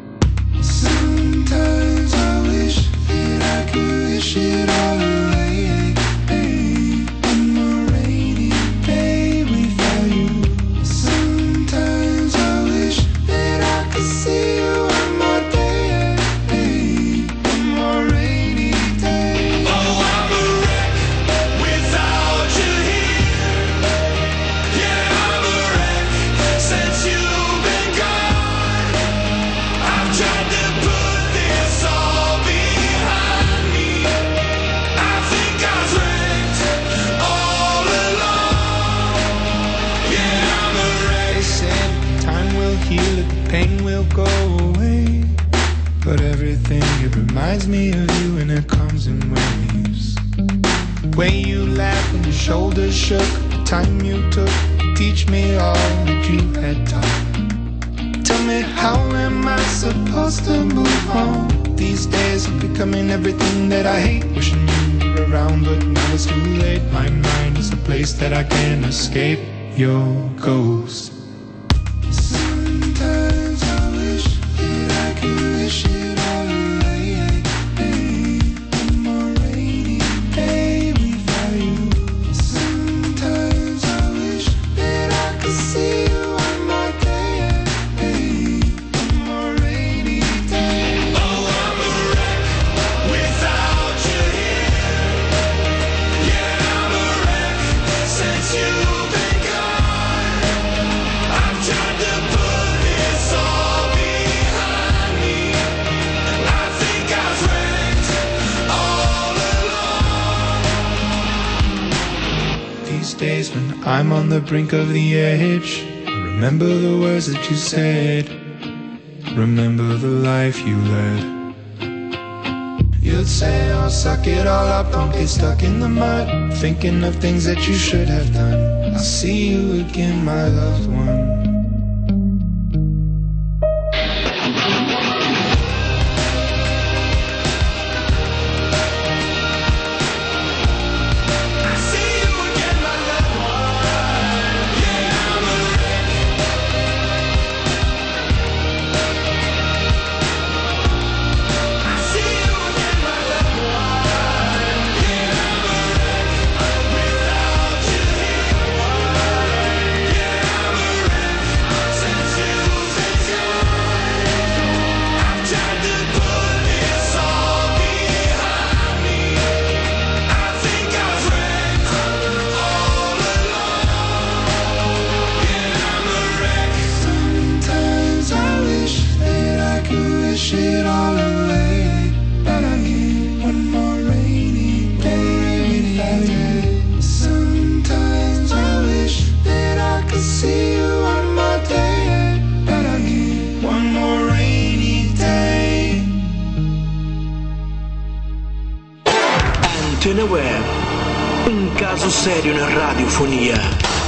Sometimes I wish that I could wish it all away. One more rainy day without you. Sometimes I wish that I could see you one more day. One more rainy day. Oh, I'm a wreck without you here. Yeah, I'm a wreck since you've been gone. I've tried to put this all behind me. I think I was wrecked all along. Yeah, I'm a wreck. They said time will heal it, the pain will go away. But everything, it reminds me of you and it comes in waves. The way you laughed when your shoulders shook, the time you took to teach me all that you had taught. Tell me, how am I supposed to move on? These days I'm becoming everything that I hate. Wishing you were around, but now it's too late. My mind is a place that I can't escape your ghost. Sometimes I wish that I could wish it all away. One more rainy day without you. Sometimes I wish that I could see you on my day. One more rainy day. Oh, I'm a wreck without you here. Yeah, I'm a wreck since you've been gone. I've tried to put this all behind me. I think I've wrecked all along. These days when I'm on the brink of the edge, remember the words that you said. Remember the life you led. You'd say, oh, suck it all up, don't get stuck in the mud, thinking of things that you should have done. I'll see you again, my loved one. I see you again, my loved one. Yeah, I'm a wreck. I see you again, my loved one. Yeah, I'm a wreck without you here. Yeah, I'm a wreck since you've been gone. I've tried to put this all behind me. I think I've wrecked all along. Yeah, I'm a wreck. Sometimes I wish that I could wish it all away, but I need one more rainy day without you. Sometimes I wish that I could see you on my day, but I need one more rainy day. Antena Web, un caso serio na radiofonia.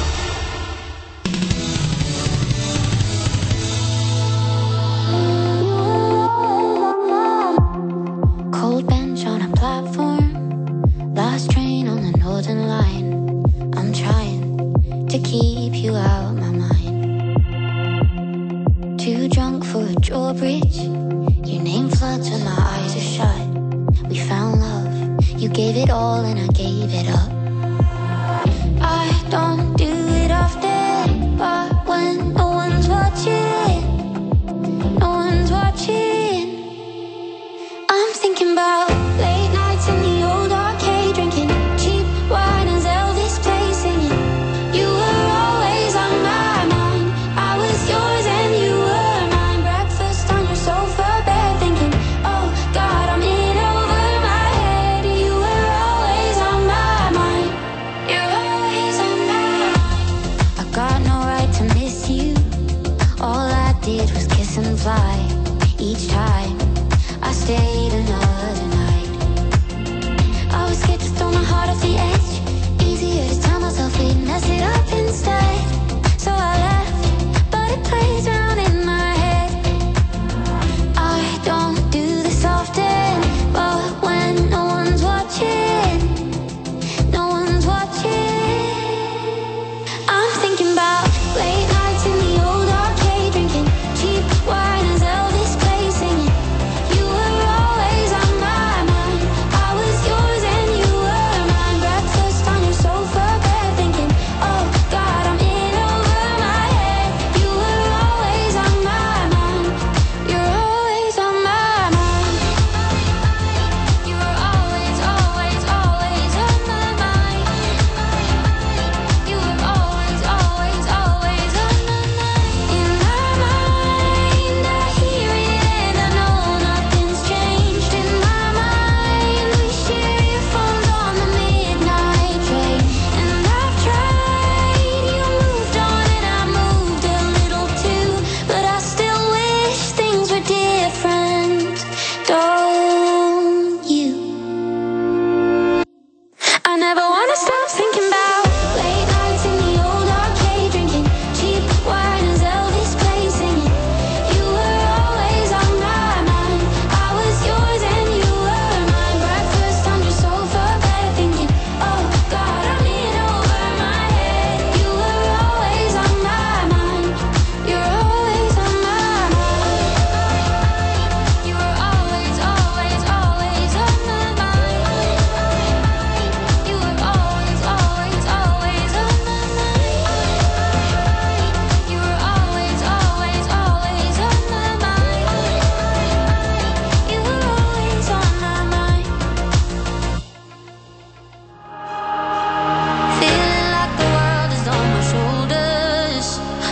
Cold bench on a platform, last train on the northern line. I'm trying to keep you out my mind. Too drunk for a drawbridge. Your name floods when my eyes are shut. We found love, you gave it all and I gave it up. I don't do it often, but when no one's watching, no one's watching, I'm thinking about late nights in the old arcade, drinking cheap wine as Elvis plays, singing. You were always on my mind. I was yours and you were mine. Breakfast on your sofa bed, thinking, oh God, I'm in over my head. You were always on my mind. You're always on my mind. I got no right to miss you. All I did was kiss and fly. Each time I stayed another night, I was scared to throw my heart off the edge. Easier to tell myself we'd mess it up instead. So I left, but it plays around in my head. I don't do this often, but when no one's watching, no one's watching, I'm thinking about late nights in the old arcade, drinking cheap wine as Elvis plays, singing. You were always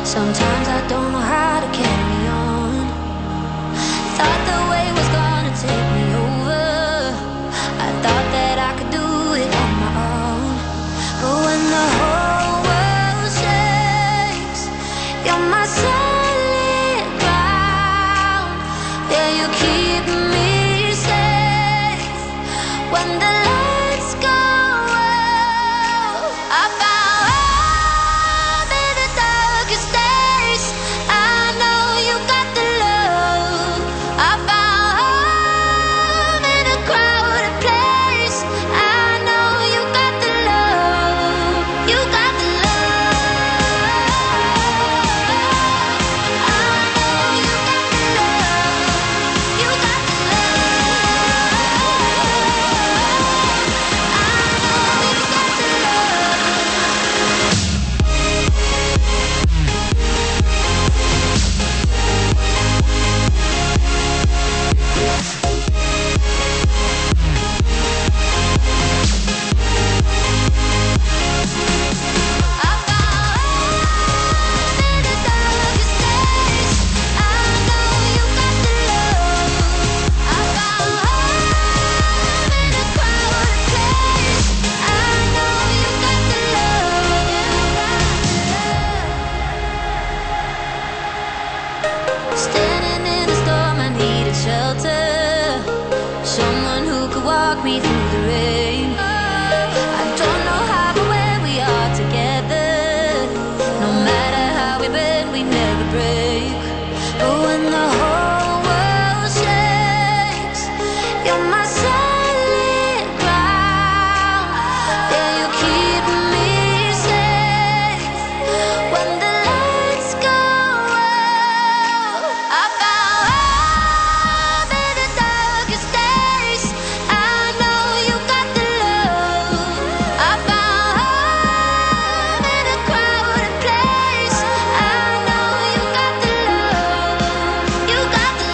Sometimes I don't know how to carry on. Thought the weight was gonna take me over. I thought that I could do it on my own. But when the whole world shakes, you're my solid ground. Yeah, you keep me safe. When the lights go out, I found home in the darkest days. I know you got the love. I found home in a crowded place. I know you got the love. You got the love. I know you got the love. You got the Standing in a storm, I needed shelter. Someone who could walk me through the rain. I don't know how, but when we are together, no matter how we bend, we never break. But when the whole world shakes, you're my solid ground. Yeah, you keep me safe. When the lights go out, I found home in the darkest days. I know you got the love. I found home in a crowded place. I know you got the love. You got the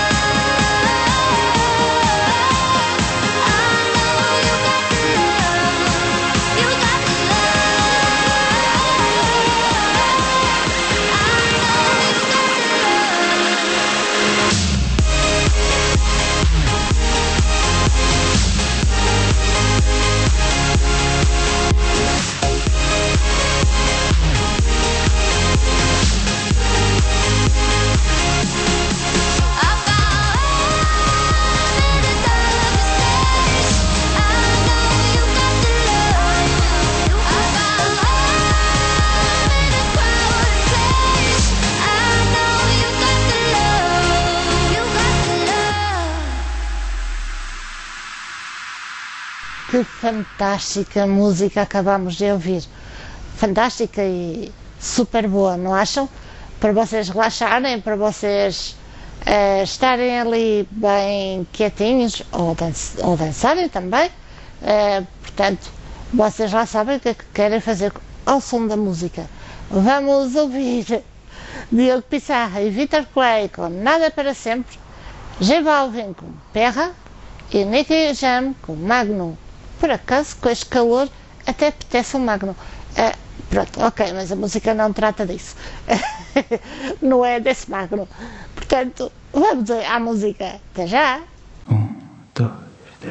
Que fantástica música acabamos de ouvir. Fantástica e super boa, não acham? Para vocês relaxarem, para vocês estarem ali bem quietinhos ou dançarem também. Portanto, vocês já sabem o que é que querem fazer ao som da música. Vamos ouvir Diogo Pissarra e Vítor Clay com Nada para Sempre, J Balvin com Perra e Nicky Jam com Magnum. Por acaso, com este calor, até apetece um Magnum. Pronto, ok, mas a música não trata disso. Não é desse Magnum. Portanto, vamos à música. Até já! 1, 2, 3.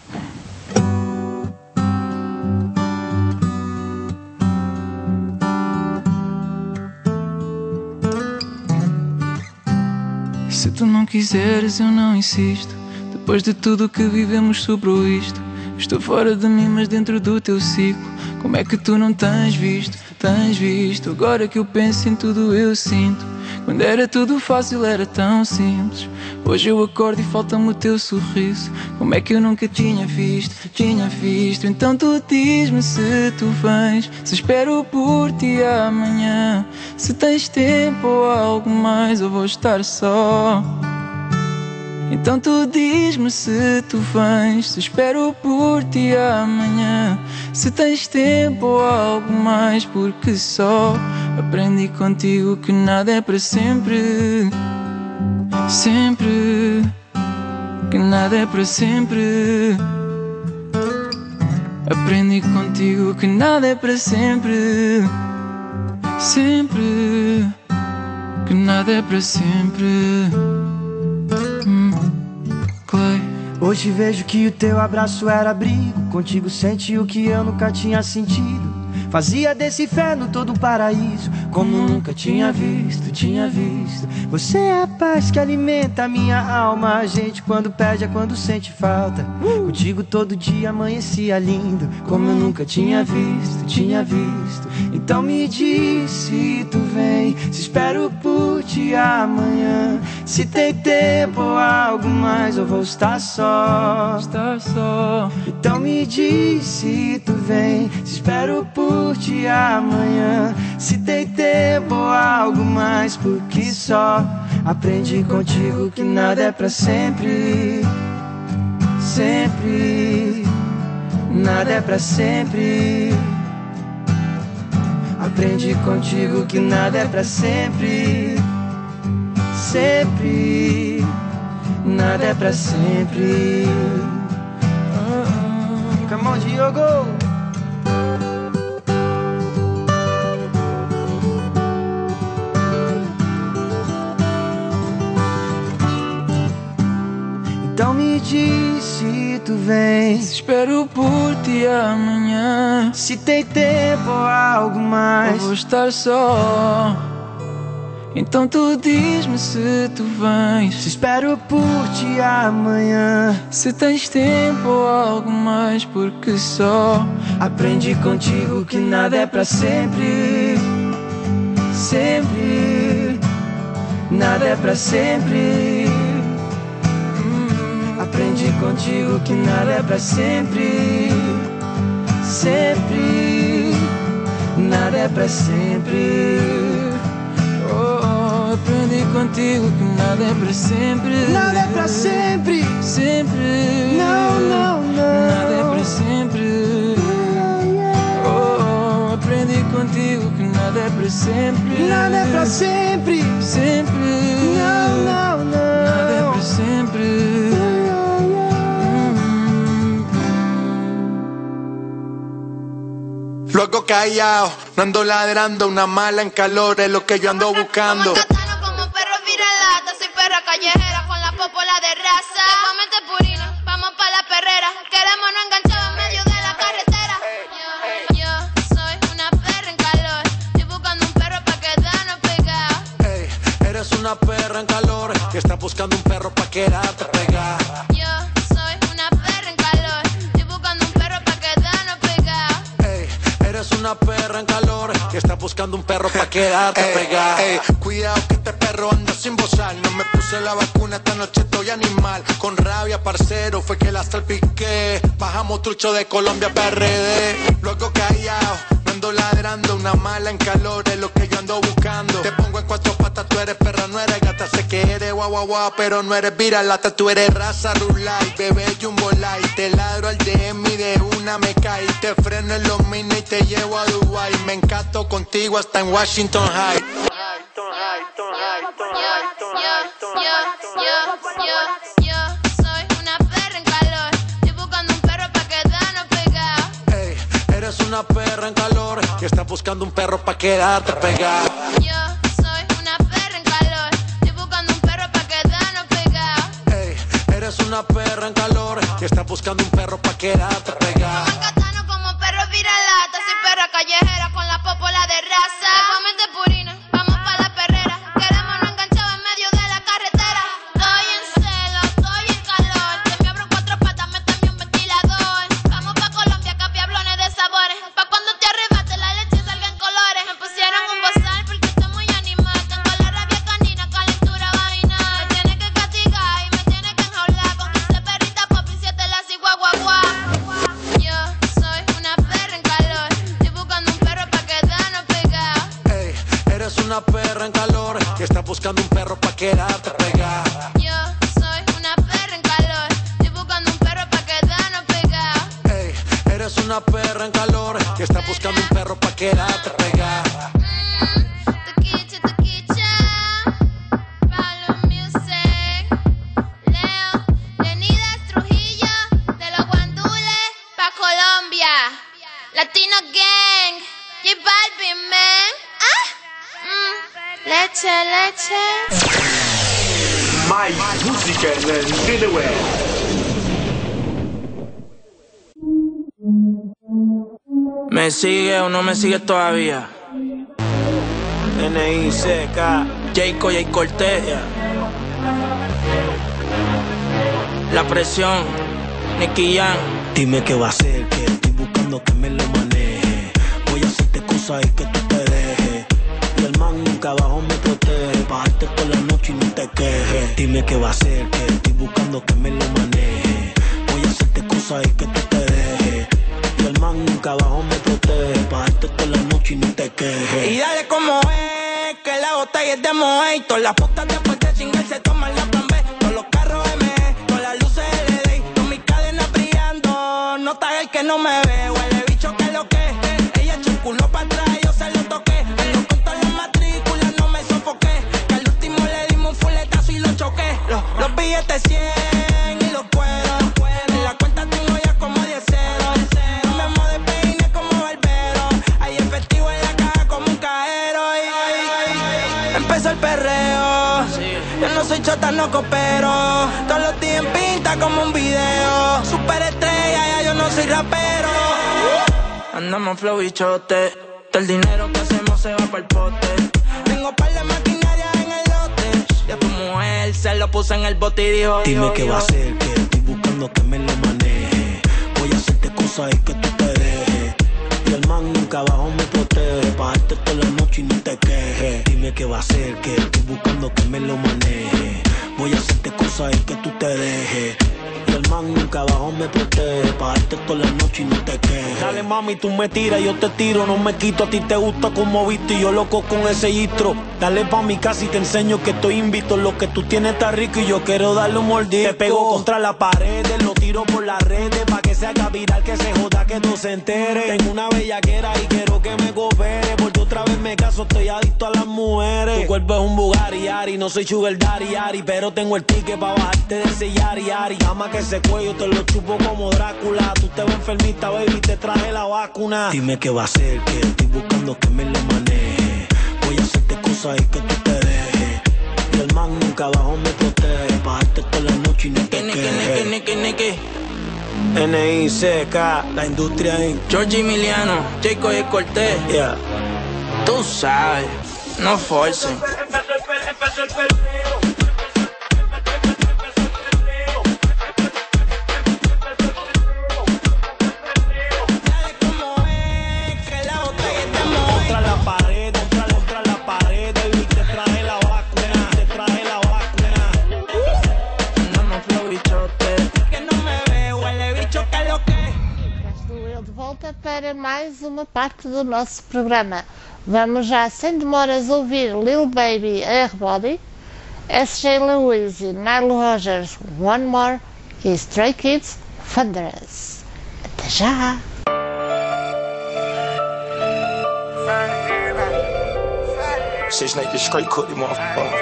Se tu não quiseres, eu não insisto. Depois de tudo que vivemos sobre isto, estou fora de mim, mas dentro do teu ciclo. Como é que tu não tens visto? Tens visto? Agora que eu penso em tudo eu sinto. Quando era tudo fácil, era tão simples. Hoje eu acordo e falta-me o teu sorriso. Como é que eu nunca tinha visto? Tinha visto. Então tu diz-me se tu vens, se espero por ti amanhã, se tens tempo ou algo mais, ou vou estar só. Então tu diz-me se tu vens, se espero por ti amanhã, se tens tempo ou algo mais, porque só aprendi contigo que nada é para sempre. Sempre, que nada é para sempre. Aprendi contigo que nada é para sempre. sempre, que nada é para sempre. Clay. Hoje vejo que o teu abraço era abrigo. Contigo senti o que eu nunca tinha sentido. Fazia desse inferno todo um paraíso, como nunca tinha visto, tinha visto. Você é a paz que alimenta a minha alma. A gente quando perde é quando sente falta. Contigo todo dia amanhecia lindo, como eu nunca tinha visto, tinha visto. Então me diz se tu vem, se espero por ti amanhã. Se tem tempo ou algo mais, eu vou estar só, estar só. Então me diz se tu vem, se espero por ti amanhã. Se tem tempo ou algo mais, porque só aprendi contigo que nada é pra sempre. Sempre, nada é pra sempre. Aprendi contigo que nada é pra sempre. Sempre, nada é pra sempre. Come on, Diogo. Então me diz se tu vem, se espero por ti amanhã. Se tem tempo ou algo mais, eu vou estar só. Então tu diz-me se tu vens, se espero por ti amanhã. Se tens tempo ou algo mais, porque só aprendi contigo que nada é pra sempre. Sempre, nada é pra sempre. Aprendi contigo que nada é pra sempre. Sempre, nada é pra sempre. Aprendi contigo que nada é pra sempre. Nada é pra sempre. Sempre. Não, não, não. Nada é pra sempre. Oh, aprendi contigo que nada é pra sempre. Nada é pra sempre. Sempre. Não, não, não. Nada é pra sempre. Luego callado, no ando ladrando, una mala en calor es lo que yo ando buscando. Como perro viralata, soy perra callejera con la popola de raza. Llegó purina, vamos pa' la perrera. Queremos no enganchar en medio de la carretera. Yo soy una perra en calor. Estoy buscando un perro pa' quedarnos pegados. Ey, eres una perra en calor y estás buscando un perro pa' quedarte pegada. Yo soy una perra en calor. Estoy buscando un perro pa' quedarnos pegados. Ey, eres una perra en calor y estás buscando un perro pa' quedarte pegada. Ey, cuidado que este perro anda sin bozar. No me puse la vacuna, esta noche estoy animal. Con rabia, parcero, fue que la salpiqué. Bajamos trucho de Colombia a PRD. Luego callado, no ando ladrando. Una mala en calor es lo que yo ando buscando. Te pongo en cuatro patas, tú eres perra, no eres gata. Sé que eres guau guau guau, pero no eres viralata. Tú eres raza rulay, bebé jumbo light. Te ladro al DM y de una me cae. Te freno en los minas y te llevo a Dubai. Me encanto contigo hasta en Washington High. Yo soy una perra en calor. Estoy buscando un perro pa' quedarnos pegados. Ey, eres una perra en calor y estás buscando un perro pa' quedarte pegado. Yo soy una perra en calor. Estoy buscando un perro pa' quedarnos pegados. Ey, eres una perra en calor y estás buscando un perro pa' quedarte pegado. Como perro viralata, soy perra callejera con la popola de raza. Llegó purina, vamos pa' la perrera. Queremos no enganchar en medio de la carretera. Estoy en celo, estoy en calor. Se me abro cuatro patas, méteme un ventilador. Vamos pa' Colombia, capiablones de sabores. Pa' cuando te arrebate la leche y salga en colores. Me pusieron un bozal porque estoy muy animal. Tengo la rabia canina, calentura vaginal. Me tiene que castigar y me tiene que enjaular. Con 15 perritas pop y 7 las y guau guau guau. Yo soy una perra en calor. Estoy buscando un perro pa' quedarnos pegados. Ey, eres una perra en calor y estás buscando un perro pa' quedarte pegada. Yo soy una perra en calor. Estoy buscando un perro pa' quedarnos pegados. Ey, eres una perra en calor y estás buscando un perro pa' quedarte pegada. Pablo Music. Leo, Leonidas Trujillo, de los guandules pa' Colombia. Latino Gang, J Balvin, man. leche. Mais música na Antena Web. ¿Me sigue o no me sigue todavía? N.I.C.K. Jayco y Cortés. La presión, Nicky Jam. Dime qué va a hacer, que estoy buscando que me lo maneje. Voy a hacerte cosas y que tú te dejes. Y el man nunca abajo me protege. Bajarte toda la noche y no te quejes. Dime qué va a hacer, que estoy buscando que me lo maneje. Voy a hacerte cosas y que tú te dejes. Y el man nunca abajo me protege. Bajarte toda la noche y no te quejes. Y dale como es, que la botella es de Moët. Todas las putas después de chingar se toman la plan B. Todos los carros M, todas las luces LED. Con mis cadenas brillando, no está el que no me ve. Huele bicho que lo que ella echó un culo para atrás, yo se lo toqué. Ando con todas las matrículas, no me sofoqué. Que al último le dimos un fuletazo y lo choqué. Los billetes 100 y los cueros. En la cuenta tengo ya como 10 ceros. Cambiamos de peine como barbero. Hay efectivo en la caja como un cajero. Empezó el perreo. Yo no soy chota, no coopero. Todos los días en pinta como un video. Superestrella, ya yo no soy rapero. Andamos flow bichote. Todo el dinero que hacemos se va pa'l pote. Tengo par de maquinaria en el lote. Ya tu mujer se lo puso en el bote y dijo, dime qué va a hacer, que estoy buscando que me lo maneje. Voy a hacerte cosas y que tú te dejes. Y el man nunca abajo me protege. Bajarte toda la noche y no te quejes. Dime qué va a hacer, que estoy buscando que me lo maneje. Voy a hacerte cosas y que tú te dejes. Y el man nunca abajo me protege. Bajarte toda la noche y no te quejes. Dale mami, tú me tiras, yo te tiro. No me quito, a ti te gusta como viste. Y yo loco con ese gistro. Dale pa' mi casa y te enseño que estoy invito. Lo que tú tienes está rico y yo quiero darle un mordisco. Te pego contra la pared, lo tiro por las redes. Pa' que se haga viral, que se joda, que no se entere. Tengo una bellaquera y quiero que me coopere. Porque otra vez me caso, estoy adicto a las mujeres. Tu cuerpo es un Bugatti, Ari. No soy sugar daddy, Ari. Pero tengo el ticket pa' bajarte de ese yari, Ari. Ama que ese cuello te lo chupo como Drácula. Tú te ves enfermita, baby, te traje la vacuna. Dime qué va a hacer, que estoy buscando que me lo maneje. Voy a hacerte cosas y que tú te dejes. Y el man nunca abajo me protege. Bajarte toda la noche y no te quejes. N.I.C.K. La industria en George Emiliano, Jayco y Cortés. Yeah. Tú sabes, no forcen. Para mais uma parte do nosso programa. Vamos já, sem demoras, ouvir Lil Baby, Everybody, S.J. Lewis e Nile Rodgers, One More, e Stray Kids, Thunderous. Até já! Six Nate, just straight cook the motherfucker.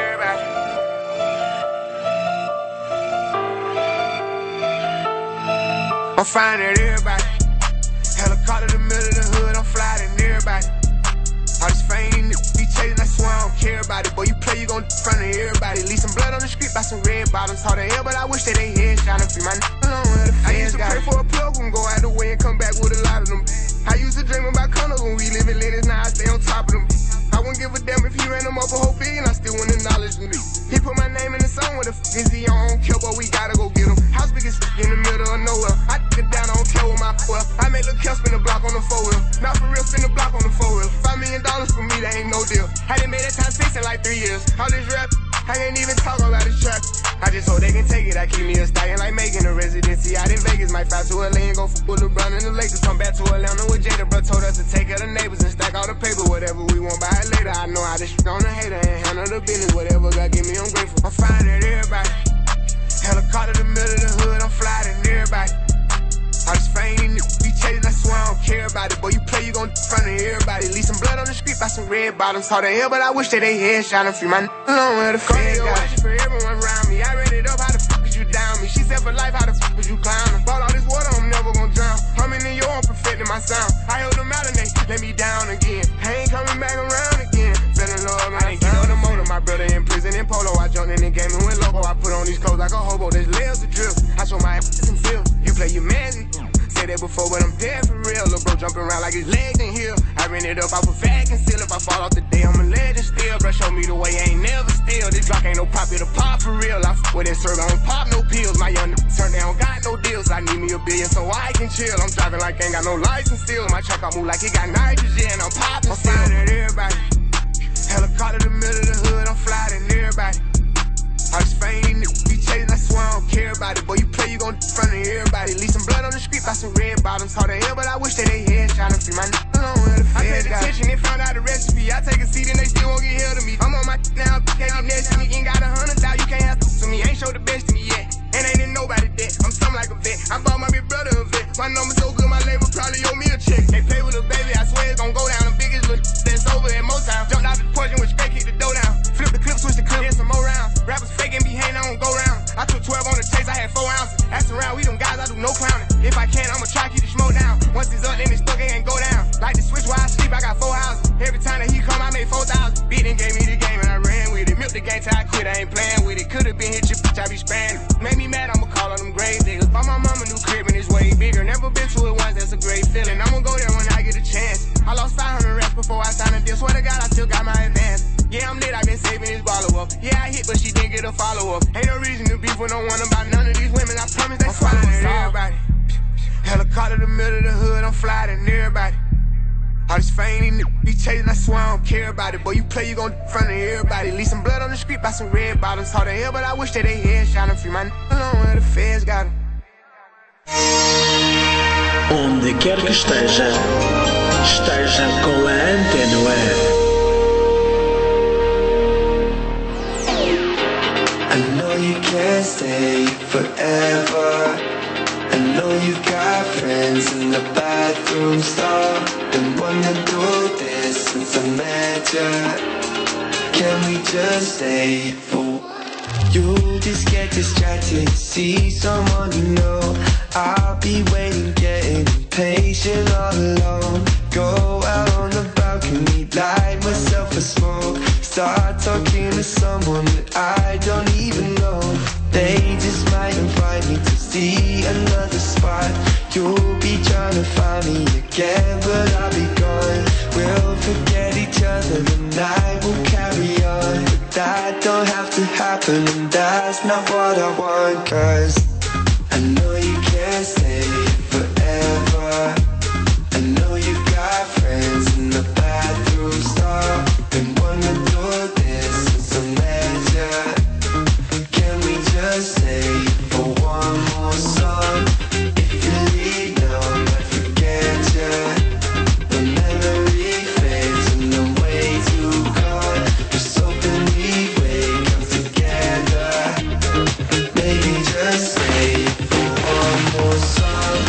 I'm finding everybody. Helicopter in the middle of the hood, I'm flying everybody. All this fame, be chasing, I swear I don't care about it. Boy, you play, you gon' in front of everybody. Leave some blood on the street by some red bottoms. Hard to hell, but I wish that they headshot and free my alone where the I used to pray for a plug and go out the way and come back with a lot of them. I used to dream about condos when we live in Lennox, now I stay on top of them. I wouldn't give a damn if he ran them up a whole billion, I still wouldn't acknowledge me. He put my name in the song, what the f is he? I don't care, but we gotta go get him. House big as in the middle of nowhere. I get down, I don't care with my well. I make Lil' Kel spin the block on the 4-wheel. Not for real, spin the block on the 4-wheel. $5 million for me, that ain't no deal. I done made that time 6 in like 3 years. All this rap, I can't even talk about this trap. I just hope they can take it. I keep me a stallion like making a residency out in Vegas. Might fly to LA and go f with LeBron and the Lakers. Come back to Atlanta with Jada, bro. Told us to take care of the neighbors and stack all the paper. Whatever we want, buy it later. I know how to shit on the hater and handle the business. Whatever God give me, I'm grateful. I'm finding everybody. Helicopter in the middle of the hood, I'm flying everybody. All this fame, be chasing, I swear I don't care about it. Boy, you play, you gon' in front of everybody. Leave some blood on the street by some red bottoms. Hard to hell, but I wish that they headshot and free my alone where the feds got it. For everyone around me, I ran it up, how the f is you down me? She said for life, how the f is you clowning? Bought all this water, I'm never gon' drown. Humming in your own, perfecting my sound. I held them out and they let me down again. I ain't coming back around again. Fell in love, and I ain't get on them that before, but I'm dead for real. Lil' bro jumping around like his legs in here. I ran it up off a fat conceal. If I fall off the day, I'm a legend still. Bruh, show me the way, I ain't never still. This Glock ain't no pop, it'll pop for real. I f with that serve, I don't pop no pills. My young turn down, got no deals. I need me a billion so I can chill. I'm driving like I ain't got no license still. My truck, I move like it got nitrogen. I'm popping still. I'm flying at everybody. Helicopter in the middle of the hood, I'm flying at everybody. I just fame, be chasing, I swear I don't care about it. Boy, you play, you gon' in front of everybody. Leave some blood on the street, by some red bottoms. Hard to hell, but I wish that they had shot and free my alone where the feds. I paid attention and found out the recipe. I take a seat and they still won't get held to me. I'm on my now, can't be next to me. Ain't got 100,000, you can't have to me. Ain't show the best to me yet, and ain't in nobody debt. I'm something like a vet. I bought my big brother a vet. My number so good, my label probably owe me a check. They play with a baby, I swear it's gon' go down. The biggest look that's over at Motown. Jumped out the porch and went straight, kick the dough down. Flip the clip, switch the clip, and some more rounds. Rappers faking be hanging on, go round. I took 12 on the chase, I had 4 ounces. Ask around, we them guys, I do no clowning. If I can, I'ma try to keep the smoke down. Once it's up, then it's stuck, it ain't go down. Like the switch while I sleep, I got 4 houses. Every time that he come, I made 4,000. Beat and gave me the game and I ran with it. Milk the game till I quit, I ain't playing with it. Could've been hit your bitch, I be sparing it. Made me mad, I'ma call on them grave diggers. Bought my mama new crib and it's way bigger. Never been to it once, that's a great feeling. I'ma go there when I get a chance. I lost 500 reps before I signed a deal. Swear to God, I still got my advance. Yeah, I'm lit, I been saving this follow up. Yeah, I hit, but she didn't get a follow up. Ain't no reason to beef with no one about none of these women. I promise they swallow everybody. Helicopter in the middle of the hood, I'm flying at everybody. All this fame, be chasing, I swear I don't care about it. Boy, you play, you gon' in front of everybody. Leave some blood on the street, by some red bottoms. Hard to hell, but I wish that they had shot and free my alone where the feds got him. Onde quer que esteja, esteja com a Antena Web. I know you can't stay forever. I know you've got friends in the bathroom stall. Been wanting to do this since I met ya. Can we just stay for? You just get distracted, see someone you know. I'll be waiting, getting impatient all alone. Go out on the balcony, light myself a smoke. Start talking to someone that I don't even know. They just might invite me to see another spot. You'll be trying to find me again, but I'll be gone. We'll forget each other, the night will carry on. But that don't have to happen, and that's not what I want. Cause I know you can't stay forever. I know you got friends in the bathroom stall. Been wanting to do this since I met ya. Can we just stay for one more song? If you leave now, I might forget ya. The memory fades and I'm way too gone. Just hoping we wake up together. Maybe just stay for one more song.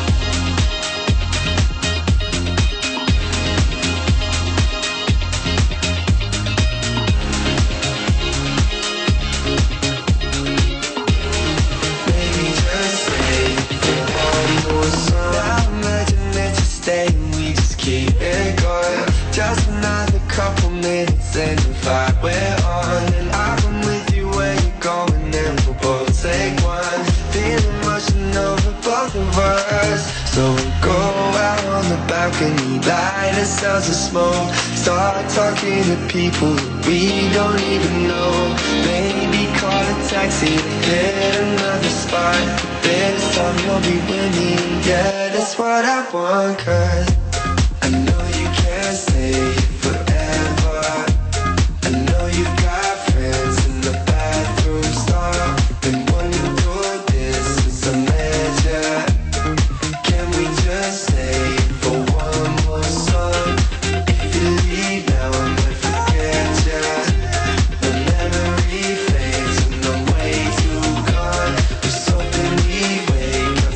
Just another couple minutes and the vibe we're on. And I'm with you where you're going and we'll both take one. Feel emotion over both of us. So we'll go out on the balcony, light ourselves a smoke. Start talking to people that we don't even know. Maybe call a taxi to hit another spot. This time you'll be winning, yeah, that's what I want. Cause I know you can't stay forever. I know you got friends in the bathroom stall. Been wanting to do this since I met ya. Can we just stay for one more song? If you leave now, I might forget ya. The memory fades and I'm way too gone. Just hoping we wake up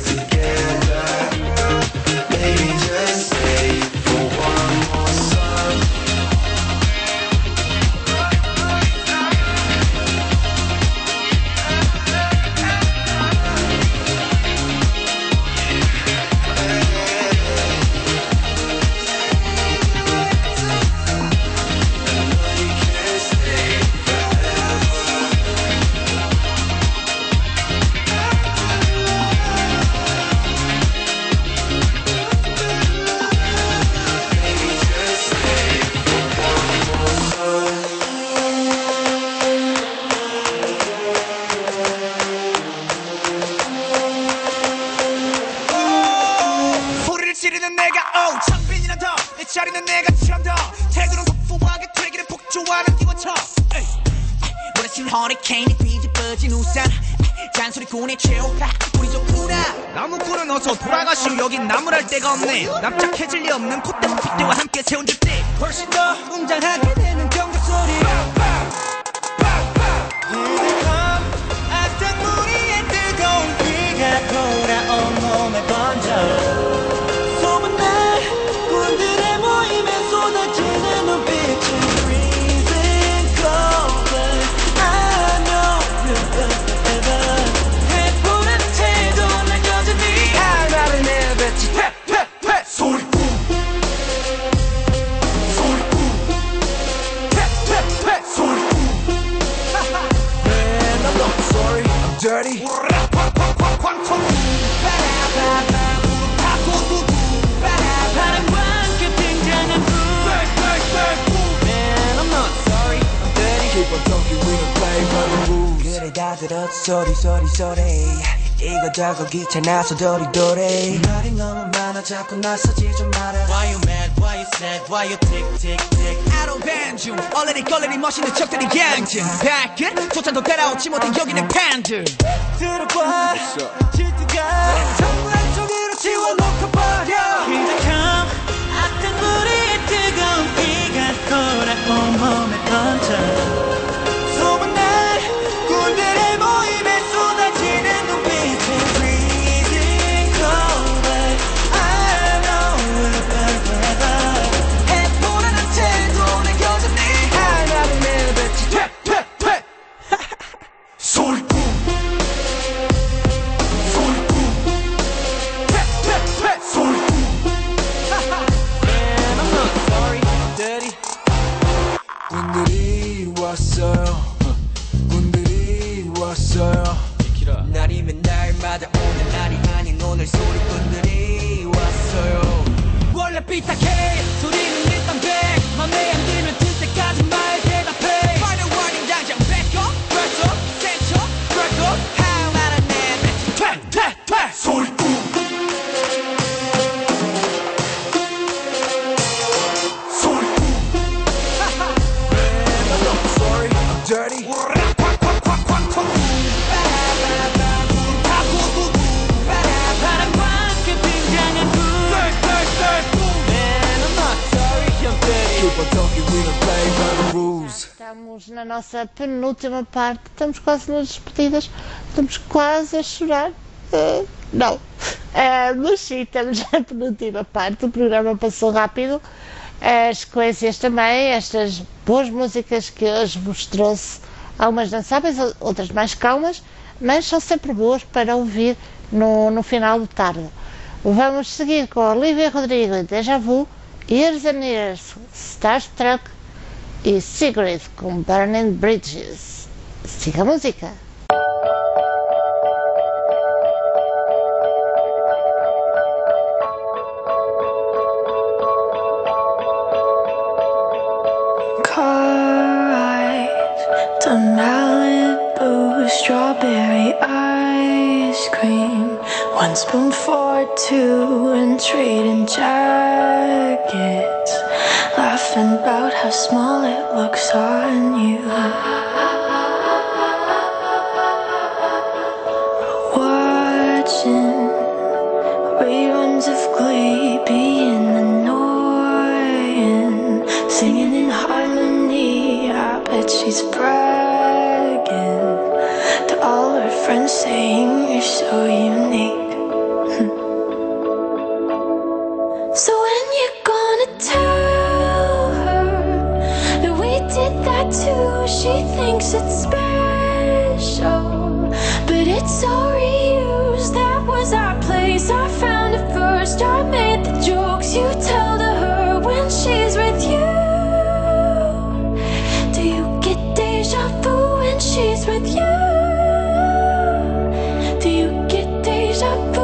together. Maybe just stay for one more song. 자리는 내가 치란다 태그는 소소하게 되기는 폭주하는 기관차 모래신 허리케인이 뒤집어진 우산 잔소리꾼의 최후파 우리 좋구나 나무꾼은 어서 돌아가시오 여긴 나무랄 데가 없네 납작해질 리 없는 콧대와 핏대와 함께 채운 듯대 훨씬 더 웅장하게 되는 경적 소리 악당무리의 뜨거운 비가 돌아온 몸에 번져 소문난 군들의 모임에 쏟아지는 눈빛은 freezing cold but I know you'll forever 해보는 태도 난 여전히 하나를 내뱉지 퇴퇴퇴 소리꾼 소리꾼 퇴퇴퇴 소리꾼 Man I'm not sorry I'm dirty 바람과 함께 등장한 불 Man I'm not sorry I'm dirty Keep on talking we don't play by the rules 그래 다 들었어 소리 소리 소리 이거저거 귀찮아서 도리도리 말이 너무 많아 자꾸 나서지 좀 마라 Why you mad, why you sad, why you tick tick tick I don't ban you 얼레리 걸레리 멋있는 척들이 양진 발끝 조차도 따라오지 못해 여기는 팬들 들어봐 질투가 전부 한쪽으로 지워놓고 버려 기득함 악당무리의 뜨거운 비가 돌아온 몸에 던져 소문난 군들의 모임에 쏟아지는 눈빛은 freezing cold but I know we'll burn forever 해보라는 태도는 여전히 하나를 내뱉지 퇴퇴퇴 소리꾼 소리꾼 퇴퇴퇴 소리꾼 Man I'm not sorry I'm dirty 군들이 왔어요 군들이 왔어요 날이면 날마다 오는 날이 아닌 오늘 소리꾼들이 왔어요 원래 삐딱해 소리는 일단 백 맘에 안 들면 들 때까지 말 대답해 Final warning 당장 back up press up set up break up 하나를 내뱉지 퇴퇴퇴 소리꾼 소리꾼 Man I'm not sorry I'm dirty 바람과 함께 등장한 불 Man I'm not sorry I'm dirty Keep on talking we don't play by the rules Estamos na nossa penúltima parte, estamos quase nas despedidas, estamos quase a chorar. Não, mas sim, estamos na penúltima parte, o programa passou rápido, as sequências também, estas boas músicas que hoje vos trouxe, algumas dançáveis, outras mais calmas, mas são sempre boas para ouvir no final de tarde. Vamos seguir com Olivia Rodrigo, Deja Vu, Years and Years, Starstruck e Sigrid com Burning Bridges. Siga a música. Car ride to Malibu, strawberry ice cream, 1 spoon for 2 and trading jackets, laughing about how small it looks on you. Watching reruns of Glee, being annoying, singing in harmony. I bet she's bragging to all her friends, saying you're so unique. So when you gonna tell her that we did that too? She thinks it's special, but it's so reused. That was our place, I found it first. I made the jokes you tell to her when she's with you. Do you get deja vu when she's with you? Do you get deja vu?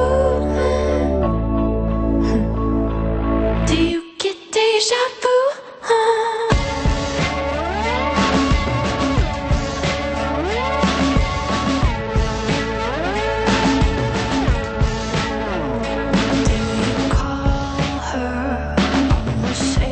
Do you get deja vu? Do you call her on the same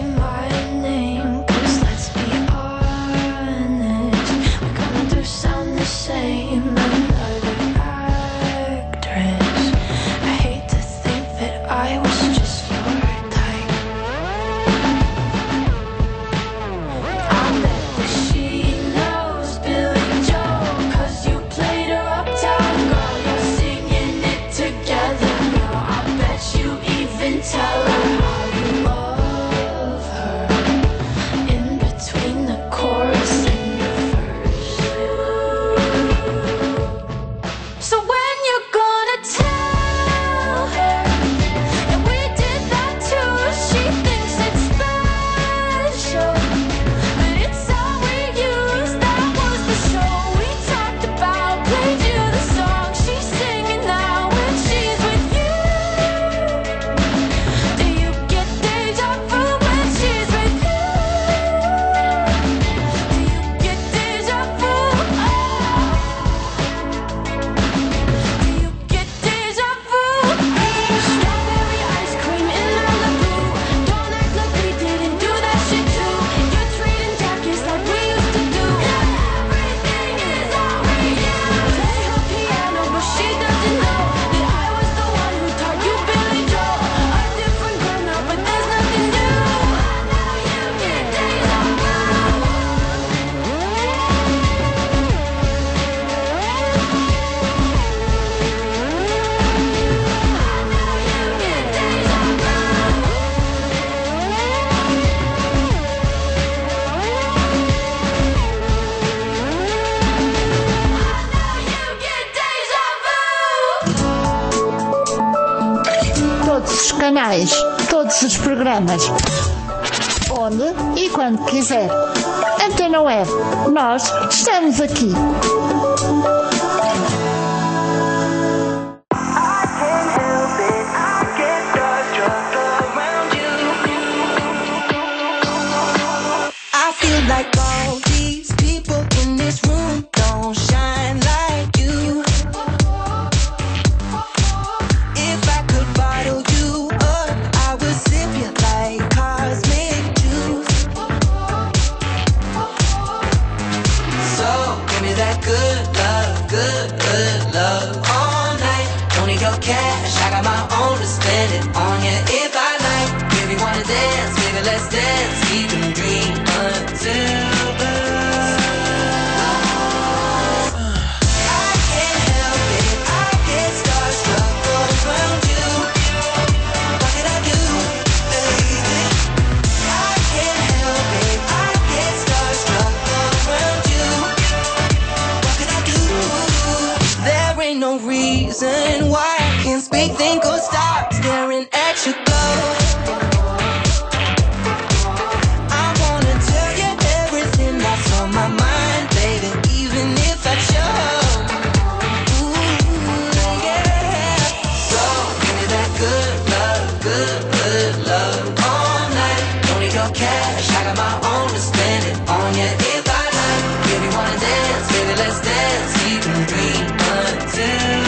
semanais, todos os programas, onde e quando quiser. Antena Web, nós estamos aqui. I feel like all these people in this room don't shine like you. If I could bottle you up, I would sip you like cosmic juice. So give me that good love all night. Don't need your cash, I got my own to spend it on you if I like. If you wanna dance, baby, let's dance. We can dream until no reason why I can't speak, think or stop staring at you glow. I wanna tell you everything that's on my mind, baby, even if I chose. Ooh, yeah. So give me that good love all night. Don't need your cash, I got my own to spend it on you if I like. If you wanna dance, baby, let's dance. We can dream until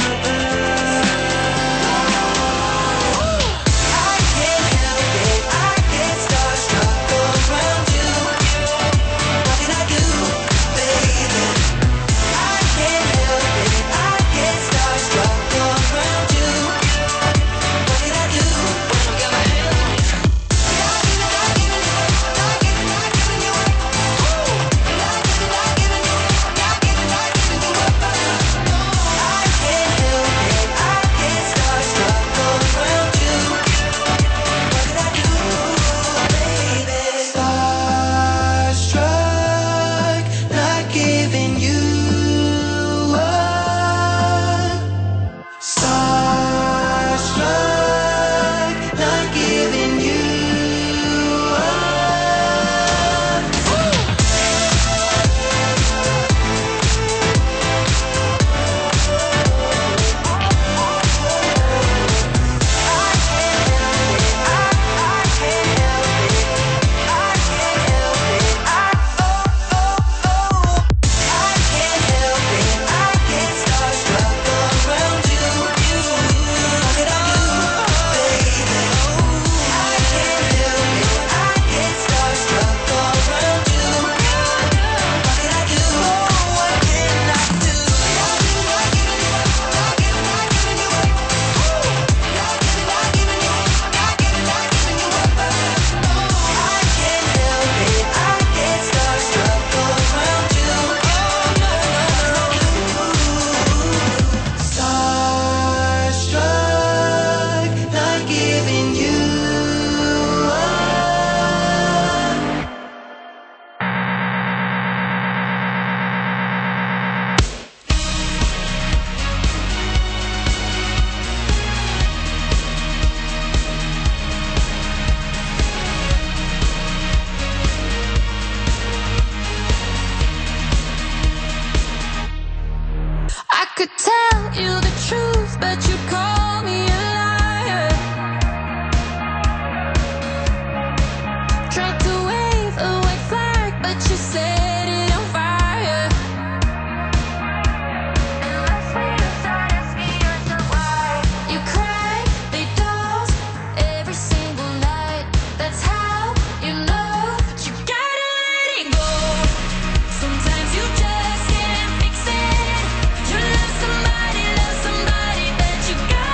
you got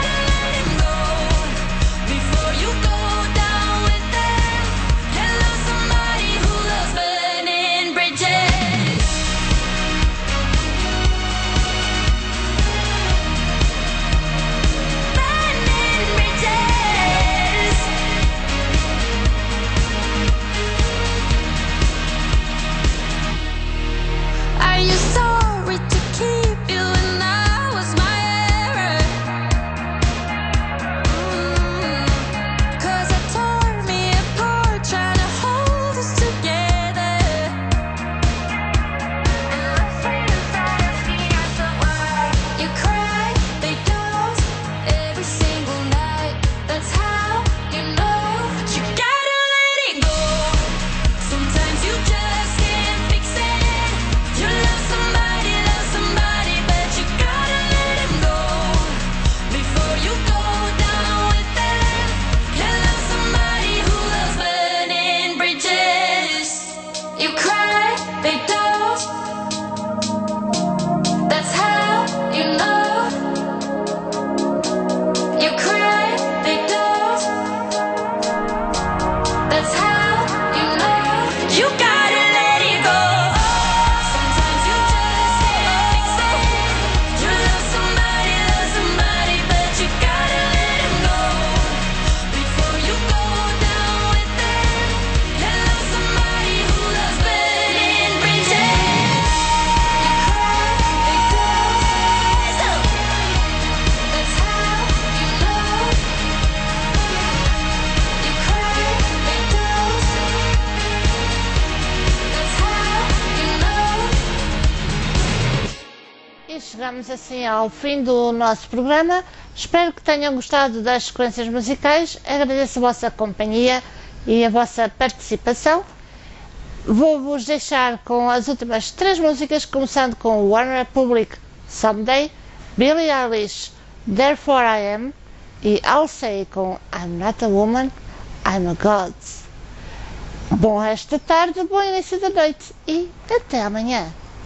chegamos assim ao fim do nosso programa. Espero que tenham gostado das sequências musicais. Agradeço a vossa companhia e a vossa participação. Vou-vos deixar com as últimas 3 músicas, começando com One Republic, Someday, Billie Eilish, Therefore I Am e Halsey com I'm Not a Woman, I'm a God. Bom resto da tarde, bom início da noite e até amanhã.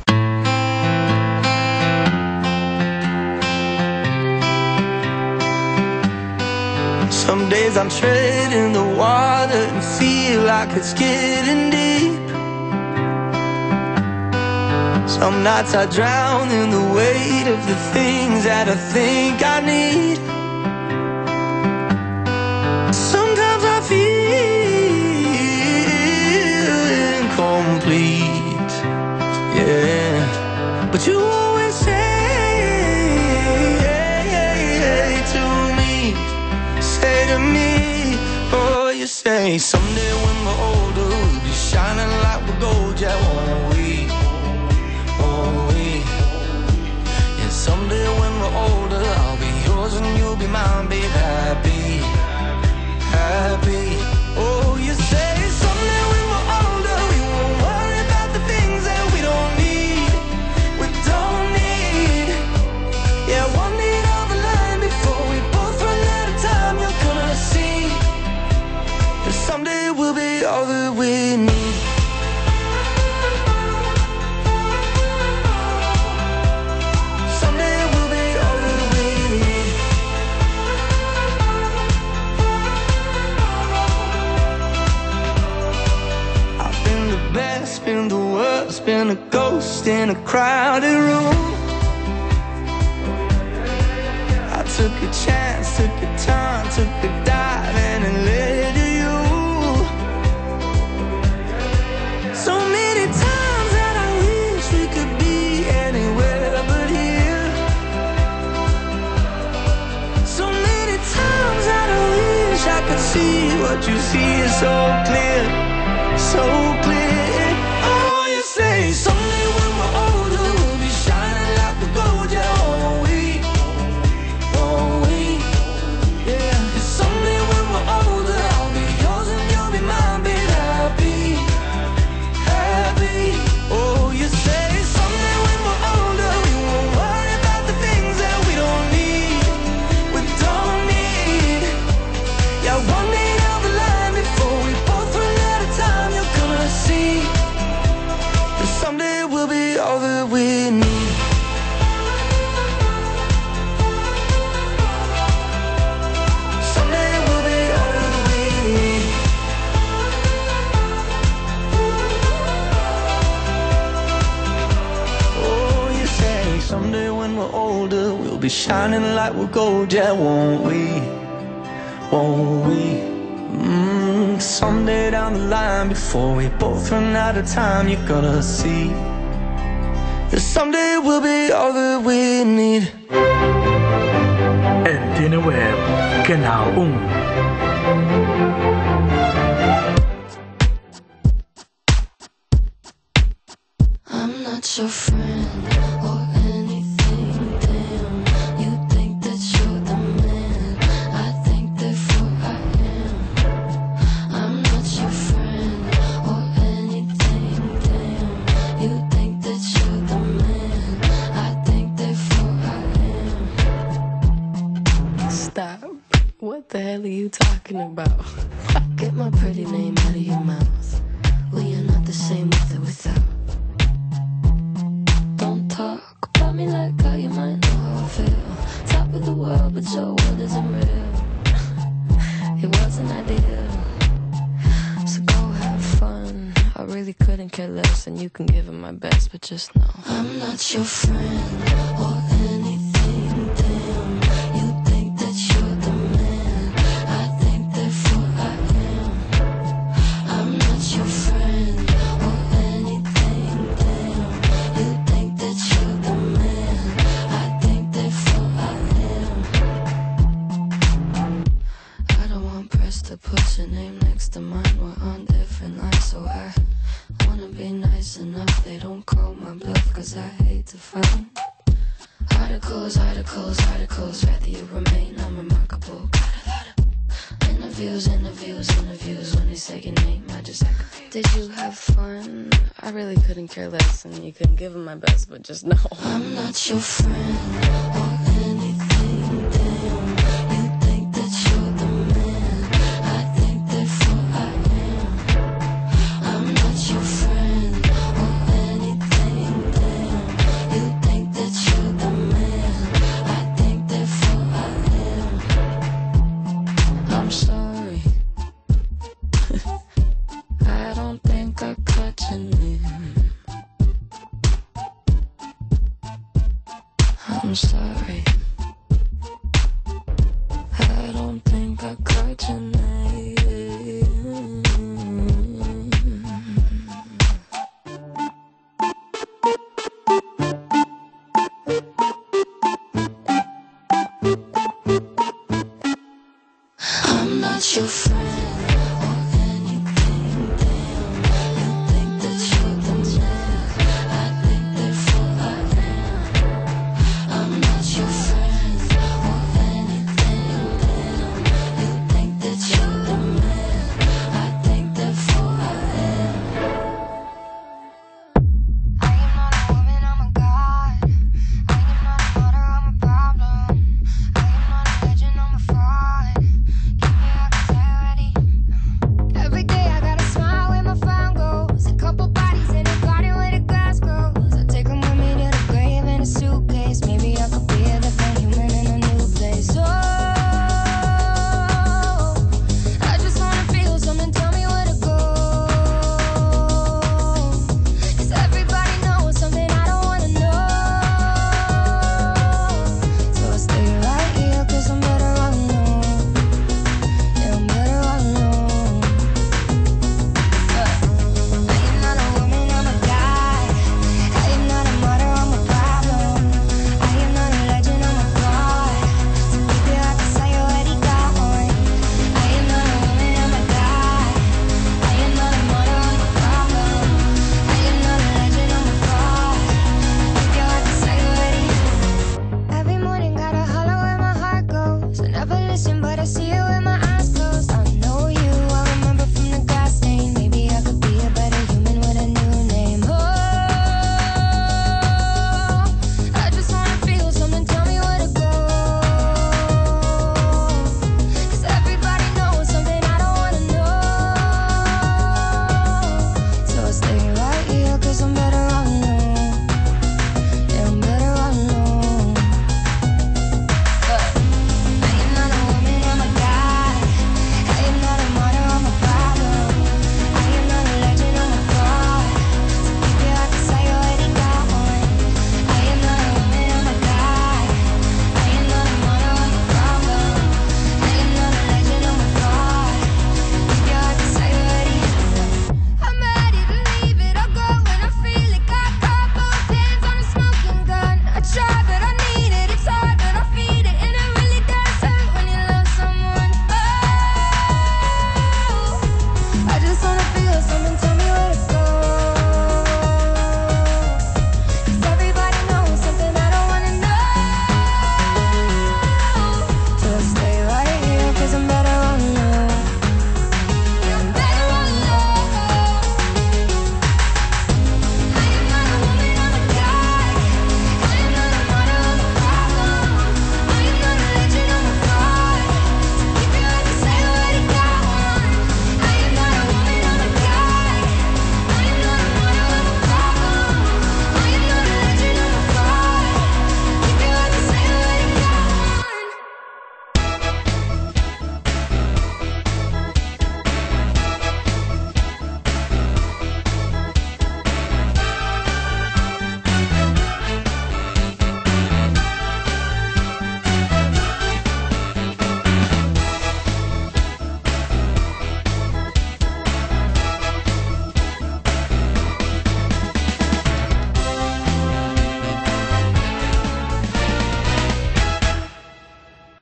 Some days I'm treading the water and feel like it's getting deep. Some nights I drown in the weight of the things that I think I need. Sometimes I feel incomplete, yeah. But you always say to me, oh, you say someday when we're older we'll be shining like we're gold, yeah, won't we? Won't we? Yeah, someday when we're older I'll be yours and you'll be mine, babe, happy, happy. Oh, you say someday when we're older we won't worry about the things that we don't need, we don't need. Yeah, one day down the line before we both run out of time, you're gonna see that someday we'll be all that we need. Someday we'll be all that we need. I've been the best, been the worst, been a ghost in a crowded room. I took a chance, took a turn, took a dive and it led to you. So many times that I wish we could be anywhere but here. So many times that I wish I could see what you see is so clear, so clear. Oh, you say someday when we're older we'll be shining like the gold, yeah, won't we? Won't we? Yeah, 'cause someday when we're older I'll be yours and you'll be mine, babe, happy, happy. Oh, you say someday when we're older we won't worry about the things that we don't need, we don't need. Yeah, one day down the line before we both run out of time, you're gonna see that someday we'll be all that we need. Someday we'll be all that we need. Oh, you say someday when we're older we'll be shining like we're gold, yeah, won't we? Won't we? Someday down the line before we both run out of time, you're gonna see that someday we'll be all that we need. Antena Web, Canal 1. I'm not your friend or anything, damn. You think that you're the man, I think therefore I am. I'm not your friend or anything, damn. You think that you're the man, I think therefore I am. Stop. What the hell are you talking about? Get my pretty name out of your mouth. We are not the same with or without. Don't talk about me like how you might know how I feel. Top of the world, but your world isn't real. It wasn't ideal. So go have fun. I really couldn't care less, and you can give it my best, but just know I'm not your friend or anything, damn. You think that you're the man, I think therefore I am. I'm not your friend or anything, damn. You think that you're the man, I think therefore I am. I don't want press to put your name next to mine. We're on different lines, so I wanna be nice enough they don't call my bluff, 'cause I hate to find Articles, articles, articles, rather you remain unremarkable. Got a lot of interviews, interviews, interviews. When they say your name, I just act confused. Did you have fun? I really couldn't care less, and you couldn't give him my best, but just know I'm not your friend or anything, damn. You think that you're the man, I think therefore I am. I'm not your friend or anything, damn. You think that you're the man, I think therefore I am. I'm sorry, I don't think I caught your name. I'm sorry.